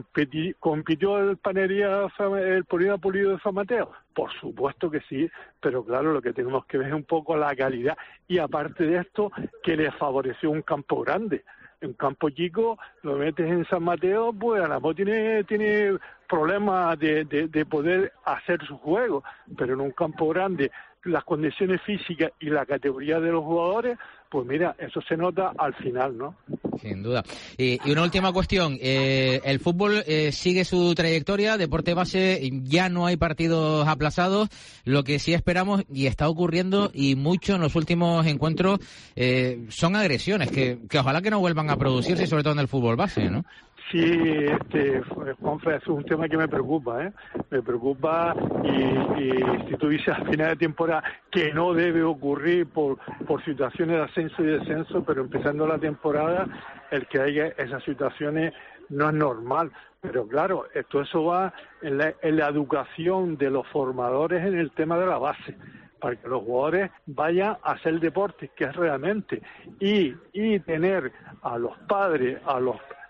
Speaker 15: ¿Compitió el Polígono Pulido de San Mateo? Por supuesto que sí, pero claro, lo que tenemos que ver es un poco la calidad, y aparte de esto, que le favoreció un campo grande. En campo chico lo metes en San Mateo, pues a lo mejor tiene problemas de poder hacer su juego, pero en un campo grande, las condiciones físicas y la categoría de los jugadores, pues mira, eso se nota al final, ¿no?
Speaker 3: Sin duda. Y una última cuestión, el fútbol sigue su trayectoria, deporte base, ya no hay partidos aplazados, lo que sí esperamos, y está ocurriendo, y mucho en los últimos encuentros, son agresiones, que ojalá que no vuelvan a producirse, sobre todo en el fútbol base, ¿no?
Speaker 15: Sí, Juanfra, es un tema que me preocupa, Me preocupa, y si tú dices al final de temporada que no debe ocurrir por situaciones de ascenso y descenso, pero empezando la temporada, el que haya esas situaciones no es normal. Pero claro, eso va en la educación de los formadores en el tema de la base, para que los jugadores vayan a hacer deporte, que es realmente, y tener a los padres,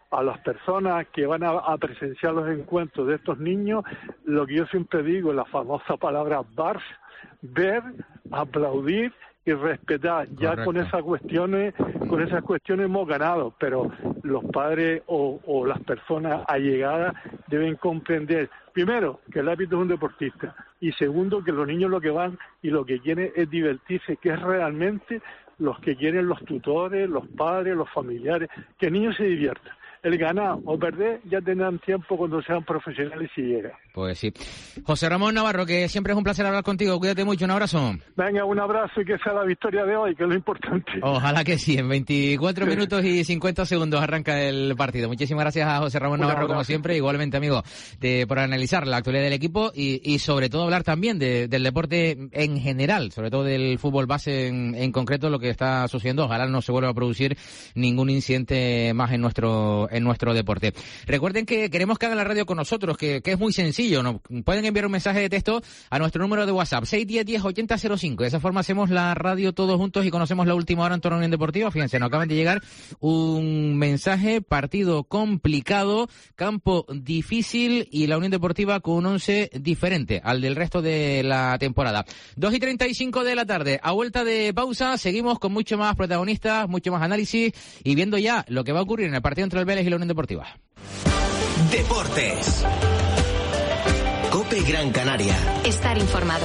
Speaker 15: a las personas que van a presenciar los encuentros de estos niños, lo que yo siempre digo, la famosa palabra VAR, ver, aplaudir y respetar. Ya
Speaker 3: Correcto.
Speaker 15: con esas cuestiones hemos ganado, pero los padres o las personas allegadas deben comprender, primero, que el árbitro es un deportista, y segundo, que los niños lo que van y lo que quieren es divertirse, que es realmente los que quieren los tutores, los padres, los familiares, que el niño se divierta. El ganar o perder ya tendrán tiempo cuando sean profesionales si llegan.
Speaker 3: Pues sí. José Ramón Navarro, que siempre es un placer hablar contigo. Cuídate mucho, un abrazo.
Speaker 15: Venga, un abrazo y que sea la victoria de hoy, que es lo importante.
Speaker 3: Ojalá que sí. En 24 minutos y 50 segundos arranca el partido. Muchísimas gracias a José Ramón Navarro, como siempre. Igualmente, amigo, por analizar la actualidad del equipo y sobre todo hablar también del deporte en general, sobre todo del fútbol base en concreto, lo que está sucediendo. Ojalá no se vuelva a producir ningún incidente más en nuestro deporte. Recuerden que queremos que hagan la radio con nosotros, que es muy sencillo. ¿No? Pueden enviar un mensaje de texto a nuestro número de WhatsApp, 610-10-8005. De esa forma hacemos la radio todos juntos y conocemos la última hora en torno a la Unión Deportiva. Fíjense, nos acaban de llegar un mensaje: partido complicado, campo difícil y la Unión Deportiva con un 11 diferente al del resto de la temporada. 2:35 de la tarde. A vuelta de pausa, seguimos con mucho más protagonistas, mucho más análisis y viendo ya lo que va a ocurrir en el partido entre el Vélez y la Unión Deportiva.
Speaker 1: Deportes. COPE Gran Canaria.
Speaker 12: Estar informado.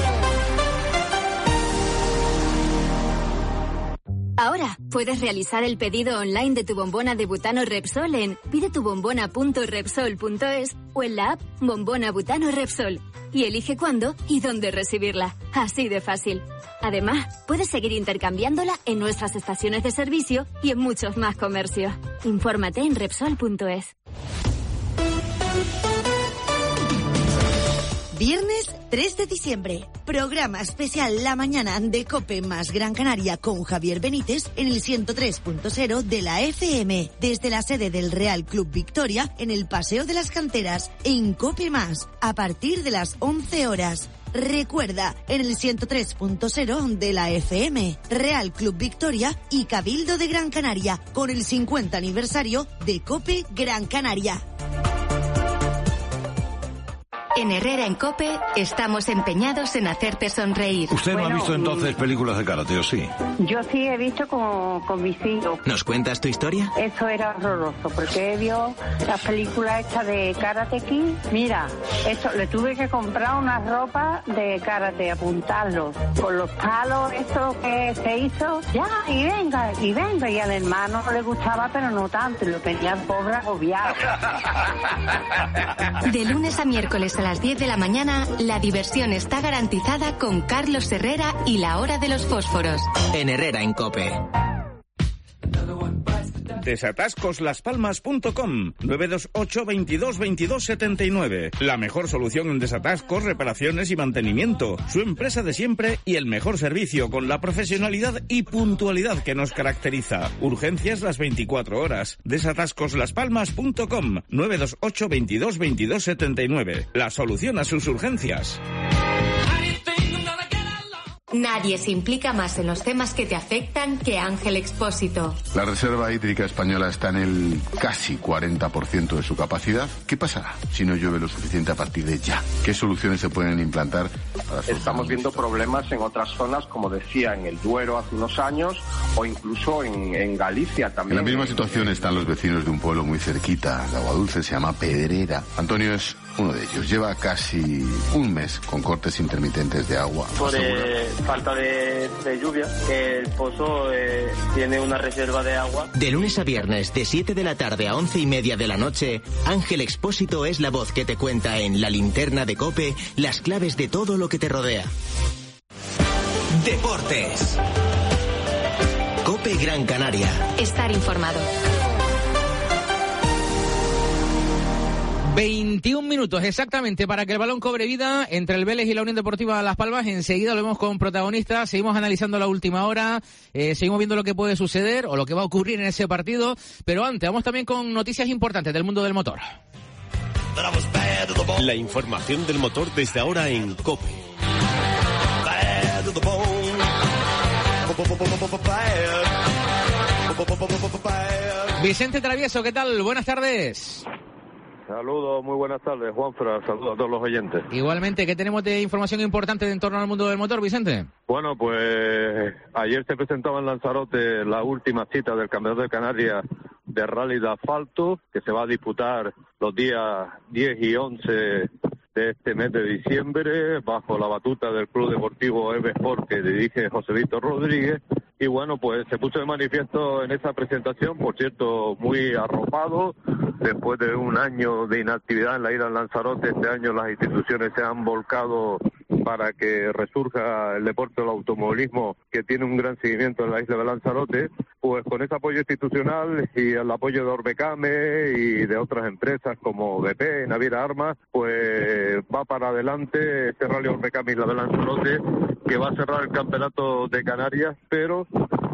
Speaker 12: Ahora puedes realizar el pedido online de tu bombona de butano Repsol en pidetubombona.repsol.es o en la app Bombona Butano Repsol y elige cuándo y dónde recibirla. Así de fácil. Además, puedes seguir intercambiándola en nuestras estaciones de servicio y en muchos más comercios. Infórmate en Repsol.es.
Speaker 2: Viernes 3 de diciembre, programa especial La Mañana de COPE más Gran Canaria con Javier Benítez en el 103.0 de la FM, desde la sede del Real Club Victoria en el Paseo de las Canteras, en COPE más, a partir de las 11 horas. Recuerda, en el 103.0 de la FM, Real Club Victoria y Cabildo de Gran Canaria, con el 50 aniversario de COPE Gran Canaria.
Speaker 16: En Herrera en COPE estamos empeñados en hacerte sonreír.
Speaker 17: ¿Usted no ha visto entonces películas de karate, o sí?
Speaker 18: Yo sí he visto con mis hijos.
Speaker 1: ¿Nos cuentas tu historia?
Speaker 18: Eso era horroroso, porque vio las películas estas de Karate Kid. Mira, eso, le tuve que comprar una ropa de karate, apuntarlo, con los palos, esto que se hizo, ya, y venga, y al hermano no le gustaba, pero no tanto, lo tenía pobre agobiado.
Speaker 16: De lunes a miércoles a las 10 de la mañana, la diversión está garantizada con Carlos Herrera y la hora de los fósforos.
Speaker 1: En Herrera en COPE.
Speaker 19: Desatascoslaspalmas.com 928 22 22 79. La mejor solución en desatascos, reparaciones y mantenimiento. Su empresa de siempre y el mejor servicio con la profesionalidad y puntualidad que nos caracteriza. Urgencias las 24 horas. Desatascoslaspalmas.com 928 22 22 79. La solución a sus urgencias.
Speaker 16: Nadie se implica más en los temas que te afectan que Ángel Expósito.
Speaker 20: La reserva hídrica española está en el casi 40% de su capacidad. ¿Qué pasará si no llueve lo suficiente a partir de ya? ¿Qué soluciones se pueden implantar para
Speaker 21: Estamos viendo problemas en otras zonas, como decía, en el Duero hace unos años o incluso en Galicia también.
Speaker 20: En la misma situación están los vecinos de un pueblo muy cerquita de Aguadulce, se llama Pedrera. Antonio es uno de ellos. Lleva casi un mes con cortes intermitentes de agua.
Speaker 22: Por falta de lluvia, el pozo tiene una reserva de agua.
Speaker 1: De lunes a viernes, de 7 de la tarde a 11:30 de la noche, Ángel Expósito es la voz que te cuenta en La Linterna de COPE las claves de todo lo que te rodea. Deportes. COPE Gran Canaria.
Speaker 12: Estar informado.
Speaker 3: 21 minutos exactamente para que el balón cobre vida entre el Vélez y la Unión Deportiva Las Palmas. Enseguida lo vemos con protagonistas, seguimos analizando la última hora, seguimos viendo lo que puede suceder o lo que va a ocurrir en ese partido, pero antes vamos también con noticias importantes del mundo del motor.
Speaker 23: La información del motor desde ahora en COPE.
Speaker 3: Vicente Travieso, ¿qué tal? Buenas tardes.
Speaker 4: Saludos, muy buenas tardes, Juanfran. Saludos a todos los oyentes.
Speaker 3: Igualmente, ¿qué tenemos de información importante en torno al mundo del motor, Vicente?
Speaker 4: Bueno, pues ayer se presentaba en Lanzarote la última cita del Campeonato de Canarias de Rally de Asfalto, que se va a disputar los días 10 y 11 de este mes de diciembre, bajo la batuta del Club Deportivo EVE Sport, que dirige José Víctor Rodríguez. Y bueno, pues se puso de manifiesto en esa presentación, por cierto, muy arropado. Después de un año de inactividad en la isla de Lanzarote, este año las instituciones se han volcado para que resurja el deporte del automovilismo, que tiene un gran seguimiento en la isla de Lanzarote. Pues con ese apoyo institucional y el apoyo de Orbecame y de otras empresas como BP, Naviera Armas, pues va para adelante este Rally Orbecame Isla de Lanzarote, que va a cerrar el campeonato de Canarias, pero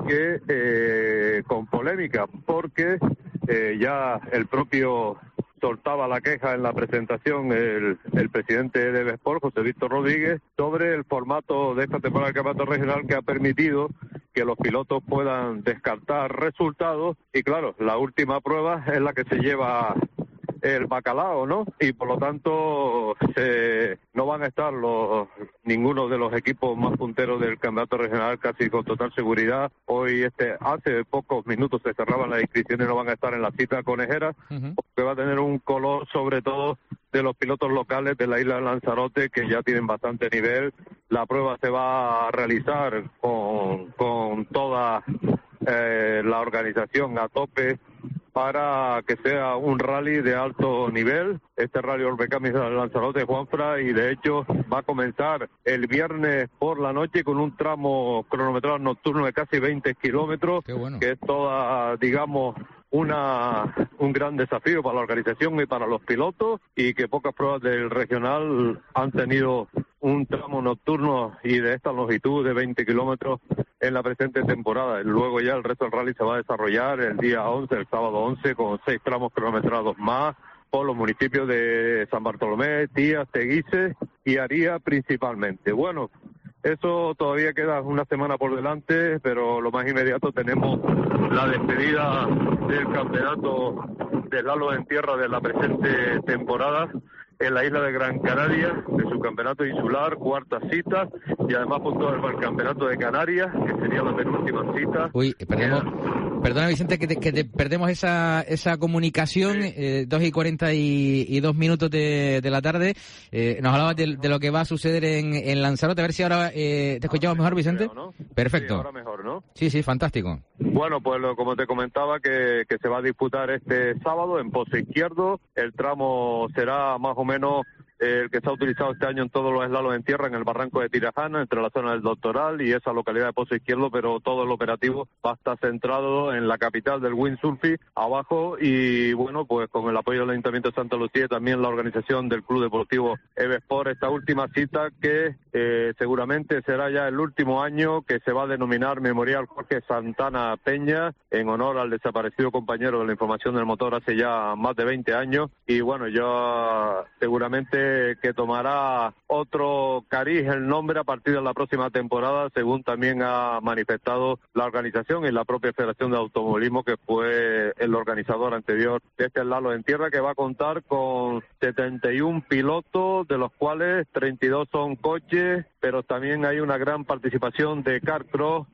Speaker 4: que con polémica, porque ya el propio soltaba la queja en la presentación el presidente de EVE Sport, José Víctor Rodríguez, sobre el formato de esta temporada del campeonato regional, que ha permitido que los pilotos puedan descartar resultados, y claro, la última prueba es la que se lleva el bacalao, ¿no? Y por lo tanto no van a estar ninguno de los equipos más punteros del campeonato regional, casi con total seguridad. Hoy hace pocos minutos se cerraban las inscripciones, no van a estar en la cita conejera, porque va a tener un color sobre todo de los pilotos locales de la isla de Lanzarote, que ya tienen bastante nivel. La prueba se va a realizar con toda la organización a tope, para que sea un rally de alto nivel. Este rally Orbecame de Lanzarote, Juanfra, y de hecho va a comenzar el viernes por la noche con un tramo cronometrado nocturno de casi 20 kilómetros, bueno, que es toda, digamos, un gran desafío para la organización y para los pilotos, y que pocas pruebas del regional han tenido un tramo nocturno y de esta longitud de 20 kilómetros en la presente temporada. Luego ya el resto del rally se va a desarrollar el día 11, el sábado 11, con 6 tramos cronometrados más por los municipios de San Bartolomé, Tías, Teguise y Aría principalmente. Bueno, eso todavía queda una semana por delante, pero lo más inmediato tenemos la despedida del campeonato de Lalo en tierra de la presente temporada en la isla de Gran Canaria, de su campeonato insular, cuarta cita, y además puntual para el campeonato de Canarias, que sería la penúltima cita.
Speaker 3: Uy, perdona Vicente, que perdemos esa comunicación, 2 y 42 minutos de la tarde. Nos hablabas de lo que va a suceder en Lanzarote. A ver si ahora te escuchamos mejor, Vicente. Creo, ¿no? Perfecto.
Speaker 4: Sí, ahora mejor, ¿no?
Speaker 3: Sí, fantástico.
Speaker 4: Bueno, pues como te comentaba, que se va a disputar este sábado en Pozo Izquierdo. El tramo será más o menos el que se ha utilizado este año en todos los eslalos en tierra, en el barranco de Tirajana, entre la zona del Doctoral y esa localidad de Pozo Izquierdo, pero todo el operativo va a estar centrado en la capital del windsurfing, abajo, y bueno, pues con el apoyo del Ayuntamiento de Santa Lucía y también la organización del Club Deportivo EVE Sport, esta última cita que seguramente será ya el último año, que se va a denominar Memorial Jorge Santana Peña, en honor al desaparecido compañero de la información del motor hace ya más de 20 años, y bueno, yo seguramente que tomará otro cariz el nombre a partir de la próxima temporada, según también ha manifestado la organización y la propia Federación de Automovilismo, que fue el organizador anterior de este Lalo en tierra, que va a contar con 71 pilotos, de los cuales 32 son coches, pero también hay una gran participación de carcross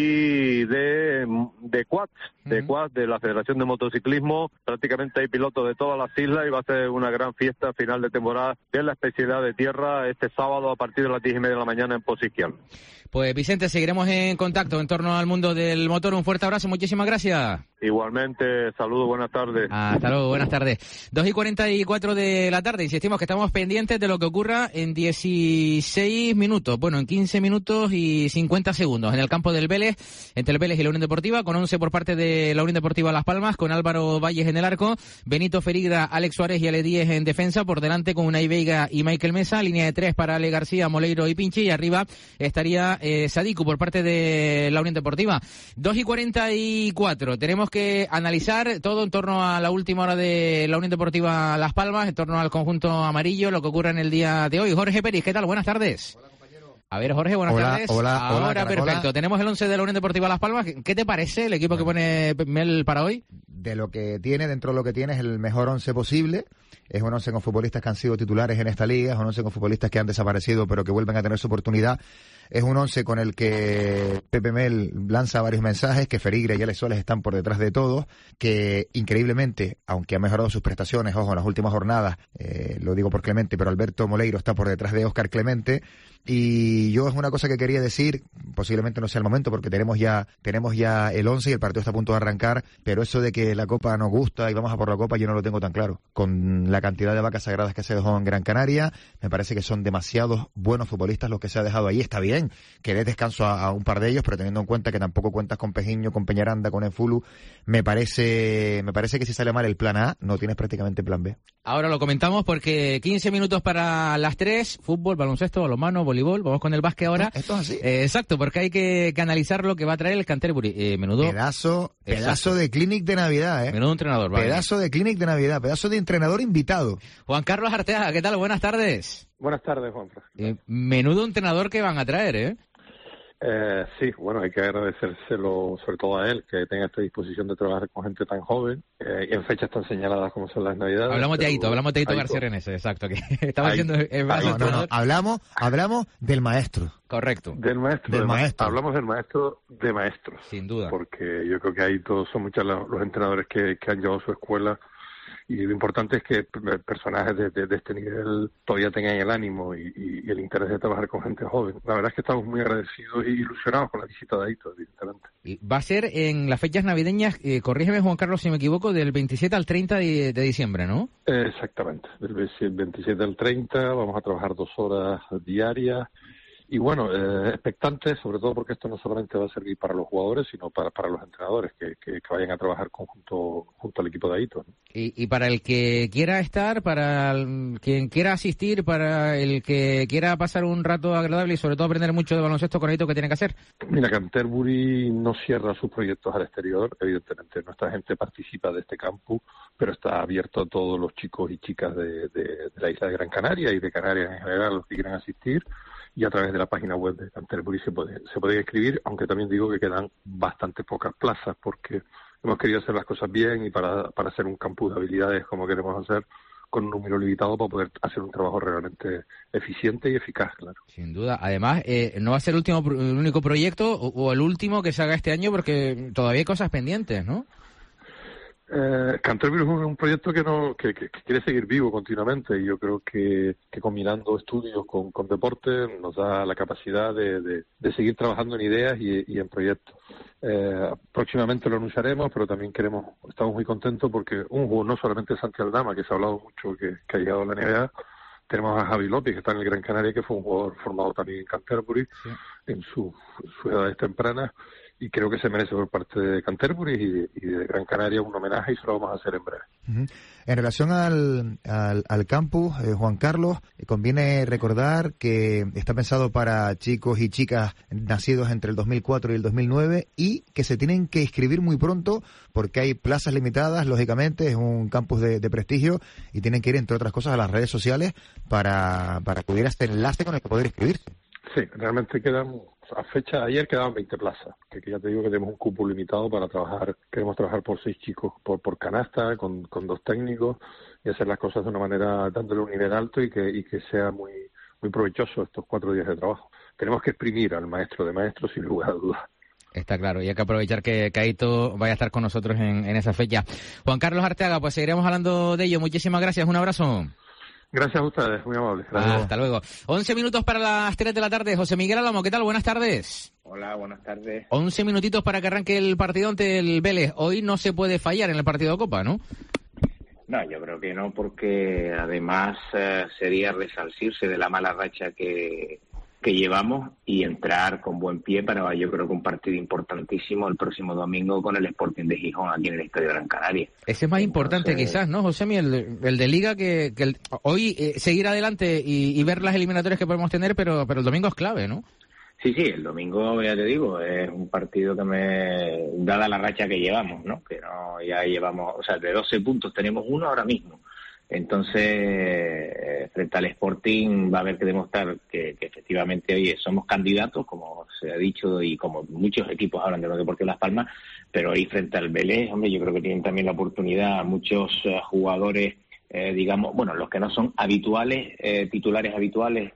Speaker 4: y de quads, de la Federación de Motociclismo. Prácticamente hay pilotos de todas las islas y va a ser una gran fiesta final de temporada de la especialidad de tierra este sábado a partir de las 10:30 de la mañana en Pozo Izquierdo.
Speaker 3: Pues Vicente, seguiremos en contacto en torno al mundo del motor. Un fuerte abrazo, muchísimas gracias.
Speaker 4: Igualmente, saludos, buenas tardes.
Speaker 3: Hasta luego, buenas tardes. 2 y 44 de la tarde. Insistimos que estamos pendientes de lo que ocurra en 16 minutos. Bueno, en 15 minutos y 50 segundos. En el campo del Vélez, entre el Vélez y la Unión Deportiva, con 11 por parte de la Unión Deportiva Las Palmas, con Álvaro Valles en el arco, Benito Ferigra, Alex Suárez y Ale Díez en defensa, por delante con Unai Veiga y Michael Mesa, línea de 3 para Ale García, Moleiro y Pinchi, y arriba estaría Sadiku por parte de la Unión Deportiva. 2 y 44. Tenemos que analizar todo en torno a la última hora de la Unión Deportiva Las Palmas, en torno al conjunto amarillo, lo que ocurre en el día de hoy. Jorge Peris, ¿qué tal? Buenas tardes. A ver, Jorge, buenas tardes. Ahora perfecto. Tenemos el 11 de la Unión Deportiva Las Palmas. ¿Qué te parece el equipo que pone Mel para hoy?
Speaker 5: De lo que tiene, dentro de lo que tiene, es el mejor 11 posible. Es un 11 con futbolistas que han sido titulares en esta liga, es un 11 con futbolistas que han desaparecido pero que vuelven a tener su oportunidad. Es un 11 con el que Pepe Mel lanza varios mensajes, que Ferigre y Alex Soles están por detrás de todos, que increíblemente, aunque ha mejorado sus prestaciones, ojo, en las últimas jornadas, lo digo por Clemente, pero Alberto Moleiro está por detrás de Óscar Clemente. Y yo es una cosa que quería decir, posiblemente no sea el momento porque tenemos ya el 11 y el partido está a punto de arrancar, pero eso de que la Copa nos gusta y vamos a por la Copa yo no lo tengo tan claro. Con la cantidad de vacas sagradas que se dejó en Gran Canaria, me parece que son demasiados buenos futbolistas los que se ha dejado ahí. Está bien que des descanso a un par de ellos, pero teniendo en cuenta que tampoco cuentas con Pejiño, con Peñaranda, con Enfulu, me parece que si sale mal el plan A, no tienes prácticamente plan B.
Speaker 3: Ahora lo comentamos porque 15 minutos para las 3, fútbol, baloncesto, balonmano, voleibol, vamos con el básquet ahora.
Speaker 5: Esto es así.
Speaker 3: Exacto, porque hay que analizar lo que va a traer el Canterbury. Menudo
Speaker 5: pedazo de clinic de Navidad,
Speaker 3: Menudo entrenador, vale.
Speaker 5: Pedazo de clinic de Navidad, pedazo de entrenador invitado.
Speaker 3: Juan Carlos Arteaga, ¿qué tal? Buenas tardes.
Speaker 7: Buenas tardes, Juan.
Speaker 3: Menudo entrenador que van a traer, ¿eh?
Speaker 7: Sí, bueno, hay que agradecérselo sobre todo a él, que tenga esta disposición de trabajar con gente tan joven y en fechas tan señaladas como son las Navidades.
Speaker 3: Hablamos de Aito García Renese, exacto, que estaba diciendo...
Speaker 5: Hablamos del maestro.
Speaker 3: Correcto.
Speaker 7: Del maestro. Hablamos del maestro de maestros.
Speaker 3: Sin duda.
Speaker 7: Porque yo creo que ahí todos son muchos los entrenadores que han llevado su escuela. Y lo importante es que personajes de este nivel todavía tengan el ánimo y el interés de trabajar con gente joven. La verdad es que estamos muy agradecidos e ilusionados con la visita de Aito, evidentemente.
Speaker 3: Y va a ser en las fechas navideñas, corrígeme Juan Carlos si me equivoco, del 27 al 30 de diciembre, ¿no?
Speaker 7: Exactamente, del 27 al 30 vamos a trabajar 2 horas diarias. Y bueno, expectantes, sobre todo porque esto no solamente va a servir para los jugadores, sino para los entrenadores que vayan a trabajar junto al equipo de Aito, ¿no?
Speaker 3: Y para el que quiera estar, para quien quiera asistir, para el que quiera pasar un rato agradable y sobre todo aprender mucho de baloncesto con Aito, ¿qué tiene que hacer?
Speaker 7: Mira, Canterbury no cierra sus proyectos al exterior, evidentemente nuestra gente participa de este campus, pero está abierto a todos los chicos y chicas de la isla de Gran Canaria y de Canarias en general, los que quieran asistir. Y a través de la página web de Canterbury se puede inscribir, aunque también digo que quedan bastante pocas plazas porque hemos querido hacer las cosas bien y para hacer un campus de habilidades como queremos hacer con un número limitado para poder hacer un trabajo realmente eficiente y eficaz, claro.
Speaker 3: Sin duda. Además, no va a ser el único proyecto o el último que se haga este año porque todavía hay cosas pendientes, ¿no?
Speaker 7: Canterbury es un proyecto que quiere seguir vivo continuamente y yo creo que combinando estudios con deporte nos da la capacidad de seguir trabajando en ideas y en proyectos. Próximamente lo anunciaremos, pero también estamos muy contentos porque un jugador, no solamente Santi Aldama, que se ha hablado mucho que ha llegado a la NBA, tenemos a Javi López, que está en el Gran Canaria, que fue un jugador formado también en Canterbury en sus edades tempranas. Y creo que se merece por parte de Canterbury y de Gran Canaria un homenaje y se lo vamos a hacer en breve.
Speaker 5: Uh-huh. En relación al campus, Juan Carlos, conviene recordar que está pensado para chicos y chicas nacidos entre el 2004 y el 2009 y que se tienen que inscribir muy pronto porque hay plazas limitadas, lógicamente, es un campus de prestigio y tienen que ir, entre otras cosas, a las redes sociales para acudir a este enlace con el que poder inscribirse.
Speaker 7: Sí, realmente a fecha de ayer quedaban 20 plazas, que ya te digo que tenemos un cupo limitado para trabajar, queremos trabajar por 6 chicos por canasta, con 2 técnicos, y hacer las cosas de una manera dándole un nivel alto y que sea muy provechoso estos 4 días de trabajo. Tenemos que exprimir al maestro de maestros sin lugar a dudas.
Speaker 3: Está claro, y hay que aprovechar que Aito vaya a estar con nosotros en esa fecha. Juan Carlos Arteaga, pues seguiremos hablando de ello. Muchísimas gracias, un abrazo.
Speaker 7: Gracias a ustedes, muy amables.
Speaker 3: Hasta luego. 11 minutos para las 3 de la tarde. José Miguel Álamo, ¿qué tal? Buenas tardes.
Speaker 8: Hola, buenas tardes.
Speaker 3: 11 minutitos para que arranque el partido ante el Vélez. Hoy no se puede fallar en el partido de Copa, ¿no?
Speaker 8: No, yo creo que no, porque además sería resalcirse de la mala racha que llevamos y entrar con buen pie para, yo creo que un partido importantísimo el próximo domingo con el Sporting de Gijón aquí en el Estadio Gran Canaria.
Speaker 3: Ese es más importante quizás, ¿no, José? El de Liga, que hoy seguir adelante y ver las eliminatorias que podemos tener, pero el domingo es clave, ¿no?
Speaker 8: Sí, el domingo, ya te digo, es un partido que dada la racha que llevamos, ¿no? Que no ya llevamos, o sea, de 12 puntos tenemos 1 ahora mismo. Entonces, frente al Sporting va a haber que demostrar que efectivamente, oye, somos candidatos, como se ha dicho y como muchos equipos hablan de los Deportivos Las Palmas, pero ahí frente al Vélez, hombre, yo creo que tienen también la oportunidad muchos jugadores, digamos, bueno, los que no son habituales, titulares habituales,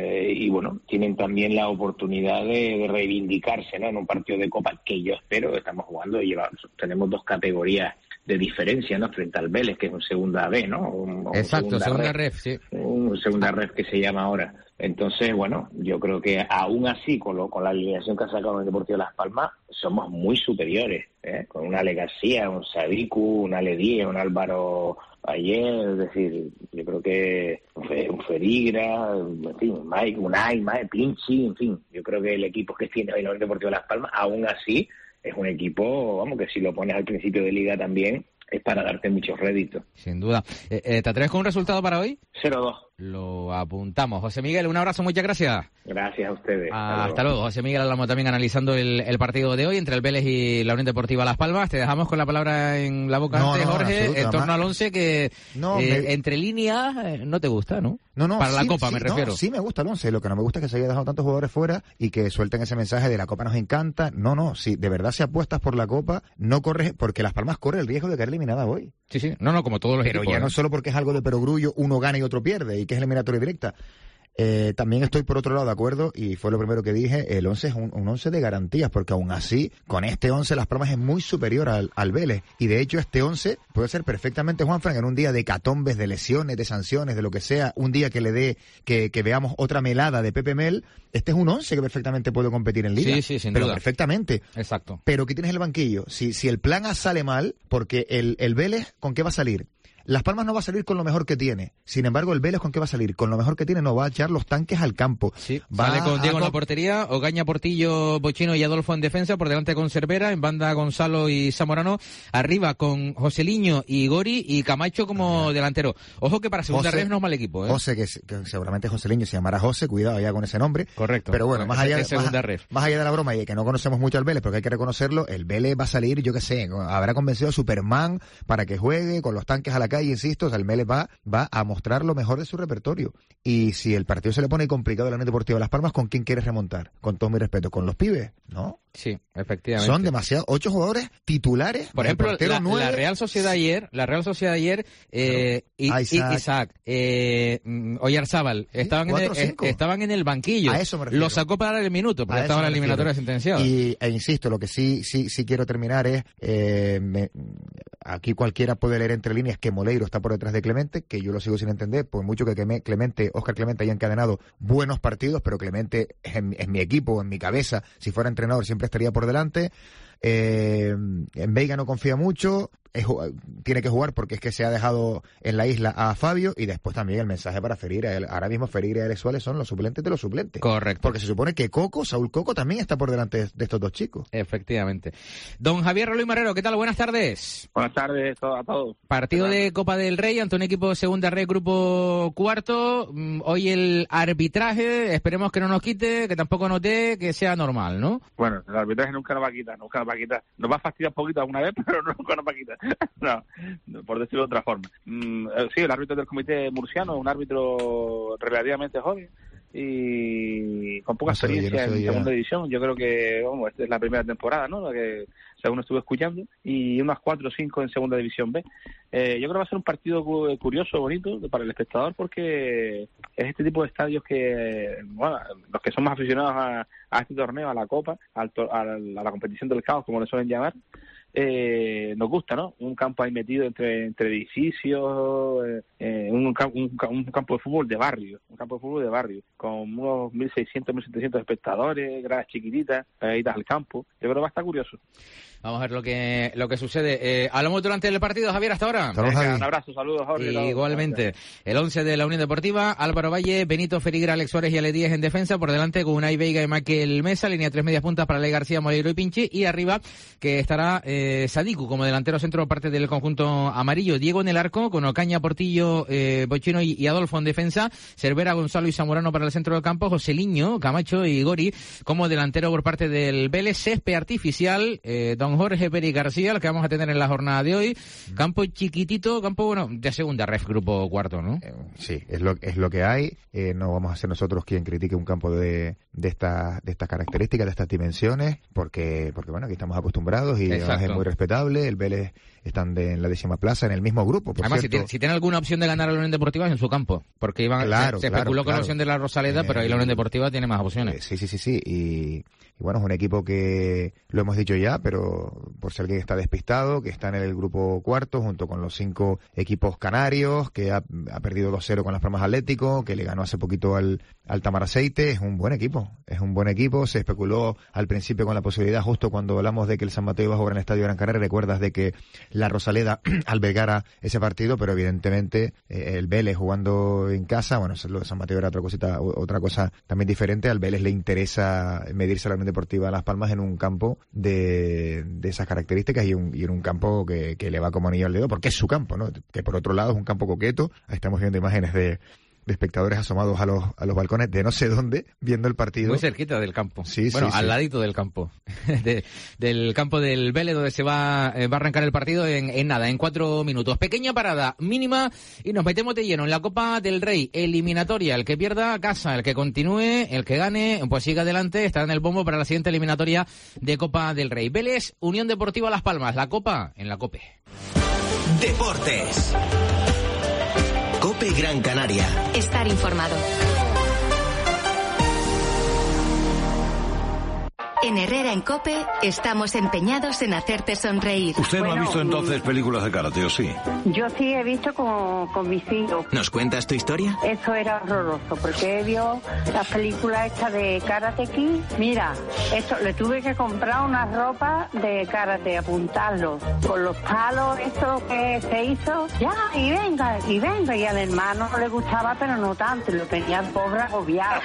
Speaker 8: y bueno, tienen también la oportunidad de reivindicarse, ¿no? En un partido de Copa que yo espero, estamos jugando y tenemos 2 categorías de diferencia, ¿no? Frente al Vélez, que es un segunda B, ¿no?
Speaker 3: Exacto, segunda ref, sí.
Speaker 8: Un segunda ref que se llama ahora. Entonces, bueno, yo creo que aún así, con la alineación que ha sacado el Deportivo Las Palmas, somos muy superiores, con una Ale García, un Sadiku, un Ale Díez, un Álvaro ayer, es decir, yo creo que un Ferigra, en fin, Mike, Unai, Pinchi, en fin, yo creo que el equipo que tiene hoy el Deportivo Las Palmas, aún así, es un equipo, vamos, que si lo pones al principio de liga también, es para darte muchos réditos.
Speaker 3: Sin duda. ¿Te atreves con un resultado para hoy?
Speaker 8: 0-2.
Speaker 3: Lo apuntamos. José Miguel, un abrazo, muchas gracias.
Speaker 8: Gracias a ustedes.
Speaker 3: Hasta luego. José Miguel Álamo también analizando el partido de hoy entre el Vélez y la Unión Deportiva Las Palmas. Te dejamos con la palabra en la boca antes, Jorge, en torno al 11 que entre líneas no te gusta, ¿no?
Speaker 5: No,
Speaker 3: para la
Speaker 5: sí,
Speaker 3: Copa
Speaker 5: sí,
Speaker 3: me refiero.
Speaker 5: No, sí me gusta el 11. Lo que no me gusta es que se haya dejado tantos jugadores fuera y que suelten ese mensaje de la Copa nos encanta. No, si de verdad se apuestas por la Copa, no corres, porque Las Palmas corre el riesgo de quedar eliminada hoy.
Speaker 3: Sí, no, como todos los equipos.
Speaker 5: Pero ya no solo porque es algo de perogrullo, uno gana y otro pierde, y que es eliminatoria directa. También estoy por otro lado de acuerdo, y fue lo primero que dije, el 11 es un 11 de garantías, porque aún así, con este 11 Las Palmas es muy superior al Vélez, y de hecho este 11 puede ser perfectamente, Juanfran, en un día de hecatombes, de lesiones, de sanciones, de lo que sea, un día que le dé, que veamos otra melada de Pepe Mel, este es un 11 que perfectamente puede competir en Liga.
Speaker 3: Sí, sin
Speaker 5: pero
Speaker 3: duda.
Speaker 5: Perfectamente.
Speaker 3: Exacto.
Speaker 5: Pero ¿qué tienes en el banquillo? Si el plan A sale mal, porque el Vélez, ¿con qué va a salir? Las Palmas no va a salir con lo mejor que tiene. Sin embargo, el Vélez, ¿con qué va a salir? Con lo mejor que tiene, no va a echar los tanques al campo.
Speaker 3: Sí, sale con Diego en la portería, Ogaña, Portillo, Bochino y Adolfo en defensa, por delante con Cervera, en banda Gonzalo y Zamorano, arriba con Joseliño y Gori y Camacho como delantero. Ojo que para segunda red no es mal equipo, ¿eh?
Speaker 5: José, que seguramente Joseliño se llamará José, cuidado ya con ese nombre.
Speaker 3: Correcto.
Speaker 5: Pero bueno, más allá
Speaker 3: de
Speaker 5: la broma y que no conocemos mucho al Vélez, porque hay que reconocerlo, el Vélez va a salir, yo qué sé, habrá convencido a Superman para que juegue con los tanques a la calle, insisto, o sea, el Vélez va a mostrar lo mejor de su repertorio. Y si el partido se le pone complicado a la Unión Deportiva de Las Palmas, ¿con quién quieres remontar? Con todo mi respeto, ¿con los pibes? ¿No?
Speaker 3: Sí, efectivamente.
Speaker 5: Son demasiados, 8 jugadores titulares.
Speaker 3: Por ejemplo, la Real Sociedad ayer, Isaac, Oyarzábal, estaban en el banquillo.
Speaker 5: A eso me refiero.
Speaker 3: Lo sacó para dar el minuto, porque estaban en la eliminatoria sentenciados.
Speaker 5: E insisto, lo que sí quiero terminar es, aquí cualquiera puede leer entre líneas que Moleiro está por detrás de Clemente, que yo lo sigo sin entender, por mucho que Óscar Clemente haya encadenado buenos partidos, pero Clemente en mi equipo, en mi cabeza, si fuera entrenador siempre estaría por delante. En Veiga no confía mucho, tiene que jugar porque es que se ha dejado en la isla a Fabio, y después también el mensaje para Ferreira. Ahora mismo Ferreira y Alex Suárez son los suplentes de los suplentes.
Speaker 3: Correcto.
Speaker 5: Porque se supone que Saúl Coco también está por delante de estos dos chicos.
Speaker 3: Efectivamente. Don Javier Rolón Marrero, ¿qué tal? Buenas tardes.
Speaker 9: Buenas tardes a todos.
Speaker 3: Partido de Copa del Rey ante un equipo de segunda red, grupo cuarto. Hoy el arbitraje, esperemos que no nos quite, que tampoco nos dé, que sea normal, ¿no?
Speaker 9: Bueno, el arbitraje nunca nos va a quitar. Nos va a fastidiar un poquito alguna vez, pero nunca nos va a quitar. No, por decirlo de otra forma. Sí, el árbitro del comité murciano, un árbitro relativamente joven y con poca experiencia en segunda división. Yo creo que esta es la primera temporada, ¿no? La que según estuve escuchando, y unas 4 o 5 en segunda división B. Yo creo que va a ser un partido curioso, bonito para el espectador, porque es este tipo de estadios que, los que somos aficionados a este torneo, a la Copa, a la competición del caos, como le suelen llamar, nos gusta, ¿no? Un campo ahí metido entre edificios, un campo de fútbol de barrio, con unos 1.600, 1.700 espectadores, gradas chiquititas, idas al campo. Yo creo que va a estar curioso.
Speaker 3: Vamos a ver lo que sucede. Hablamos durante el partido, Javier, hasta ahora.
Speaker 9: Un abrazo, saludos, Jorge.
Speaker 3: Igualmente. El 11 de la Unión Deportiva, Álvaro Valle, Benito Ferigra, Alex Suárez y Ale Díez en defensa, por delante con Unai Veiga y Michael Mesa, línea 3 medias puntas para Ale García, Moleiro y Pinchi, y arriba que estará Sadiku como delantero centro, parte del conjunto amarillo. Diego en el arco, con Ocaña, Portillo, Bochino y Adolfo en defensa, Cervera, Herrera, Gonzalo y Zamorano para el centro del campo, Joseliño, Camacho y Gori como delantero por parte del Vélez, césped artificial, don Jorge Pérez García, el que vamos a tener en la jornada de hoy, campo chiquitito, campo, bueno, de segunda ref, grupo cuarto, ¿no?
Speaker 5: Sí, es lo que hay, no vamos a ser nosotros quien critique un campo de estas características, de estas dimensiones, porque bueno, aquí estamos acostumbrados y además es muy respetable. El Vélez están en la 10ª plaza, en el mismo grupo, por
Speaker 3: además,
Speaker 5: cierto.
Speaker 3: si tiene alguna opción de ganar a la Unión Deportiva es en su campo, porque se especuló con la opción de la Rosaleda, pero ahí la Unión Deportiva tiene más opciones.
Speaker 5: Sí, y bueno, es un equipo que lo hemos dicho ya, pero por ser alguien que está despistado, que está en el grupo cuarto, junto con los 5 equipos canarios, que ha perdido 2-0 con Las Palmas Atlético, que le ganó hace poquito al Tamaraceite, es un buen equipo, se especuló al principio con la posibilidad, justo cuando hablamos de que el San Mateo iba a jugar en el Estadio Gran Canaria, recuerdas de que la Rosaleda albergara ese partido, pero evidentemente el Vélez jugando en casa, bueno, lo de San Mateo era otra cosa también diferente. Al Vélez le interesa medirse a la Unión Deportiva Las Palmas en un campo de esas características y en un campo que le va como anillo al dedo, porque es su campo, ¿no? Que por otro lado es un campo coqueto. Ahí estamos viendo imágenes de espectadores asomados a los balcones de no sé dónde, viendo el partido.
Speaker 3: Muy cerquita del campo.
Speaker 5: Sí,
Speaker 3: bueno, al ladito del campo. Del campo del Vélez, donde se va a arrancar el partido en 4 minutos. Pequeña parada mínima y nos metemos de lleno en la Copa del Rey. Eliminatoria. El que pierda, casa. El que continúe, el que gane, pues siga adelante. Estará en el bombo para la siguiente eliminatoria de Copa del Rey. Vélez, Unión Deportiva Las Palmas. La Copa en la COPE.
Speaker 1: Deportes. COPE Gran Canaria.
Speaker 16: Estar informado. En Herrera en COPE estamos empeñados en hacerte sonreír.
Speaker 17: ¿Usted no ha visto entonces películas de karate, o sí?
Speaker 18: Yo sí he visto con mis hijos.
Speaker 1: ¿Nos cuentas tu historia?
Speaker 18: Eso era horroroso, porque vio las películas estas de Karate Kid. Mira, esto le tuve que comprar una ropa de karate, apuntarlo, con los palos, esto que se hizo. Ya, y venga. Y al hermano no le gustaba, pero no tanto, lo tenía el pobre agobiado.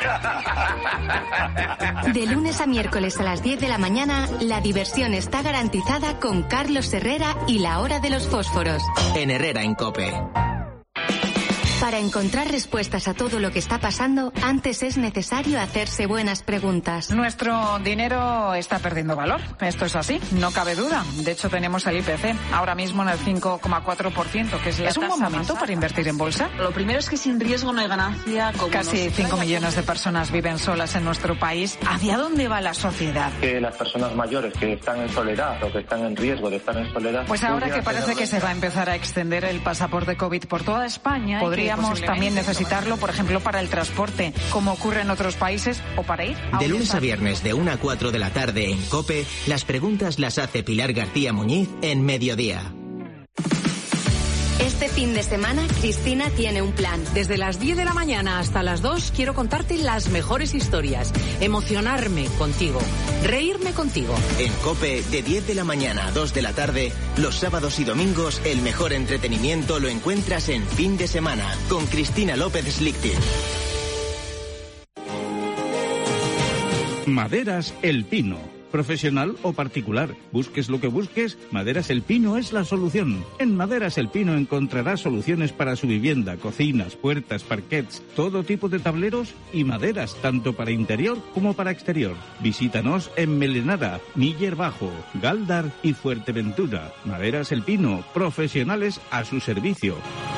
Speaker 16: De lunes a miércoles a las 10 de la mañana, la diversión está garantizada con Carlos Herrera y la Hora de los Fósforos.
Speaker 1: En Herrera en COPE.
Speaker 16: Para encontrar respuestas a todo lo que está pasando, antes es necesario hacerse buenas preguntas.
Speaker 10: Nuestro dinero está perdiendo valor. Esto es así, no cabe duda. De hecho, tenemos el IPC ahora mismo en el 5,4%, que es la tasa. ¿Es un buen momento para invertir en bolsa?
Speaker 13: Lo primero es que sin riesgo no hay ganancia.
Speaker 10: Casi 5 millones de personas viven solas en nuestro país. ¿Hacia dónde va la sociedad?
Speaker 21: Que las personas mayores que están en soledad o que están en riesgo de estar en soledad...
Speaker 10: Pues ahora que parece que se va a empezar a extender el pasaporte COVID por toda España, podríamos también necesitarlo, por ejemplo, para el transporte, como ocurre en otros países, o para ir
Speaker 1: de lunes a viernes de 1 a 4 de la tarde en COPE, las preguntas las hace Pilar García Muñiz en Mediodía.
Speaker 16: Este fin de semana, Cristina tiene un plan.
Speaker 14: Desde las 10 de la mañana hasta las 2 quiero contarte las mejores historias, emocionarme contigo, reírme contigo.
Speaker 1: En COPE, de 10 de la mañana a 2 de la tarde, los sábados y domingos, el mejor entretenimiento lo encuentras en Fin de Semana, con Cristina López Slichting.
Speaker 19: Maderas El Pino. Profesional o particular, busques lo que busques, Maderas El Pino es la solución. En Maderas El Pino encontrarás soluciones para su vivienda, cocinas, puertas, parquets, todo tipo de tableros y maderas, tanto para interior como para exterior. Visítanos en Melenara, Miller Bajo, Galdar y Fuerteventura. Maderas El Pino, profesionales a su servicio.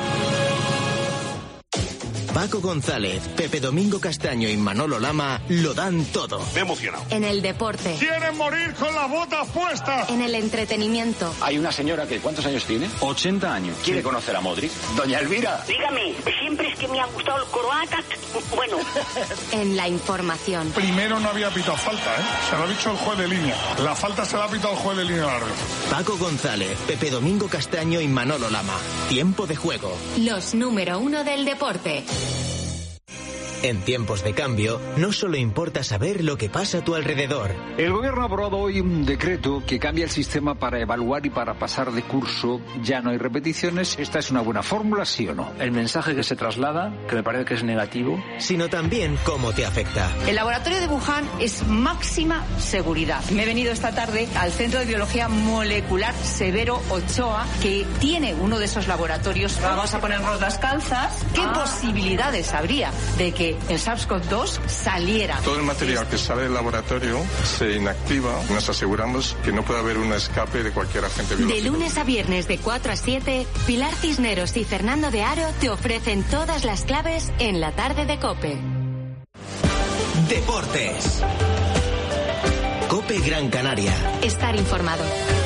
Speaker 1: Paco González, Pepe Domingo Castaño y Manolo Lama lo dan todo.
Speaker 17: Me he emocionado.
Speaker 16: En el deporte.
Speaker 17: ¡Quieren morir con las botas puestas!
Speaker 16: En el entretenimiento.
Speaker 24: Hay una señora que, ¿cuántos años tiene? 80 años. ¿Quiere conocer a Modric? Doña Elvira.
Speaker 25: Dígame, siempre es que me ha gustado el croata. Bueno.
Speaker 16: En la información.
Speaker 17: Primero no había pitado falta, ¿eh? Se lo ha dicho el juez de línea. La falta se la ha pitado el juez de línea al árbitro.
Speaker 1: Paco González, Pepe Domingo Castaño y Manolo Lama. Tiempo de juego.
Speaker 16: Los número 1 del deporte.
Speaker 1: En tiempos de cambio, no solo importa saber lo que pasa a tu alrededor.
Speaker 2: El gobierno ha aprobado hoy un decreto que cambia el sistema para evaluar y para pasar de curso. Ya no hay repeticiones. ¿Esta es una buena fórmula, sí o no?
Speaker 6: El mensaje que se traslada, que me parece que es negativo.
Speaker 1: Sino también cómo te afecta.
Speaker 11: El laboratorio de Wuhan es máxima seguridad. Me he venido esta tarde al Centro de Biología Molecular Severo Ochoa, que tiene uno de esos laboratorios. Vamos a ponernos las calzas. ¿Qué posibilidades habría de que el SARS-CoV-2 saliera?
Speaker 17: Todo el material que sale del laboratorio se inactiva. Nos aseguramos que no puede haber un escape de cualquier agente biológico.
Speaker 16: De lunes a viernes de 4 a 7, Pilar Cisneros y Fernando de Aro te ofrecen todas las claves en la tarde de COPE.
Speaker 1: Deportes. COPE Gran Canaria.
Speaker 16: Estar informado.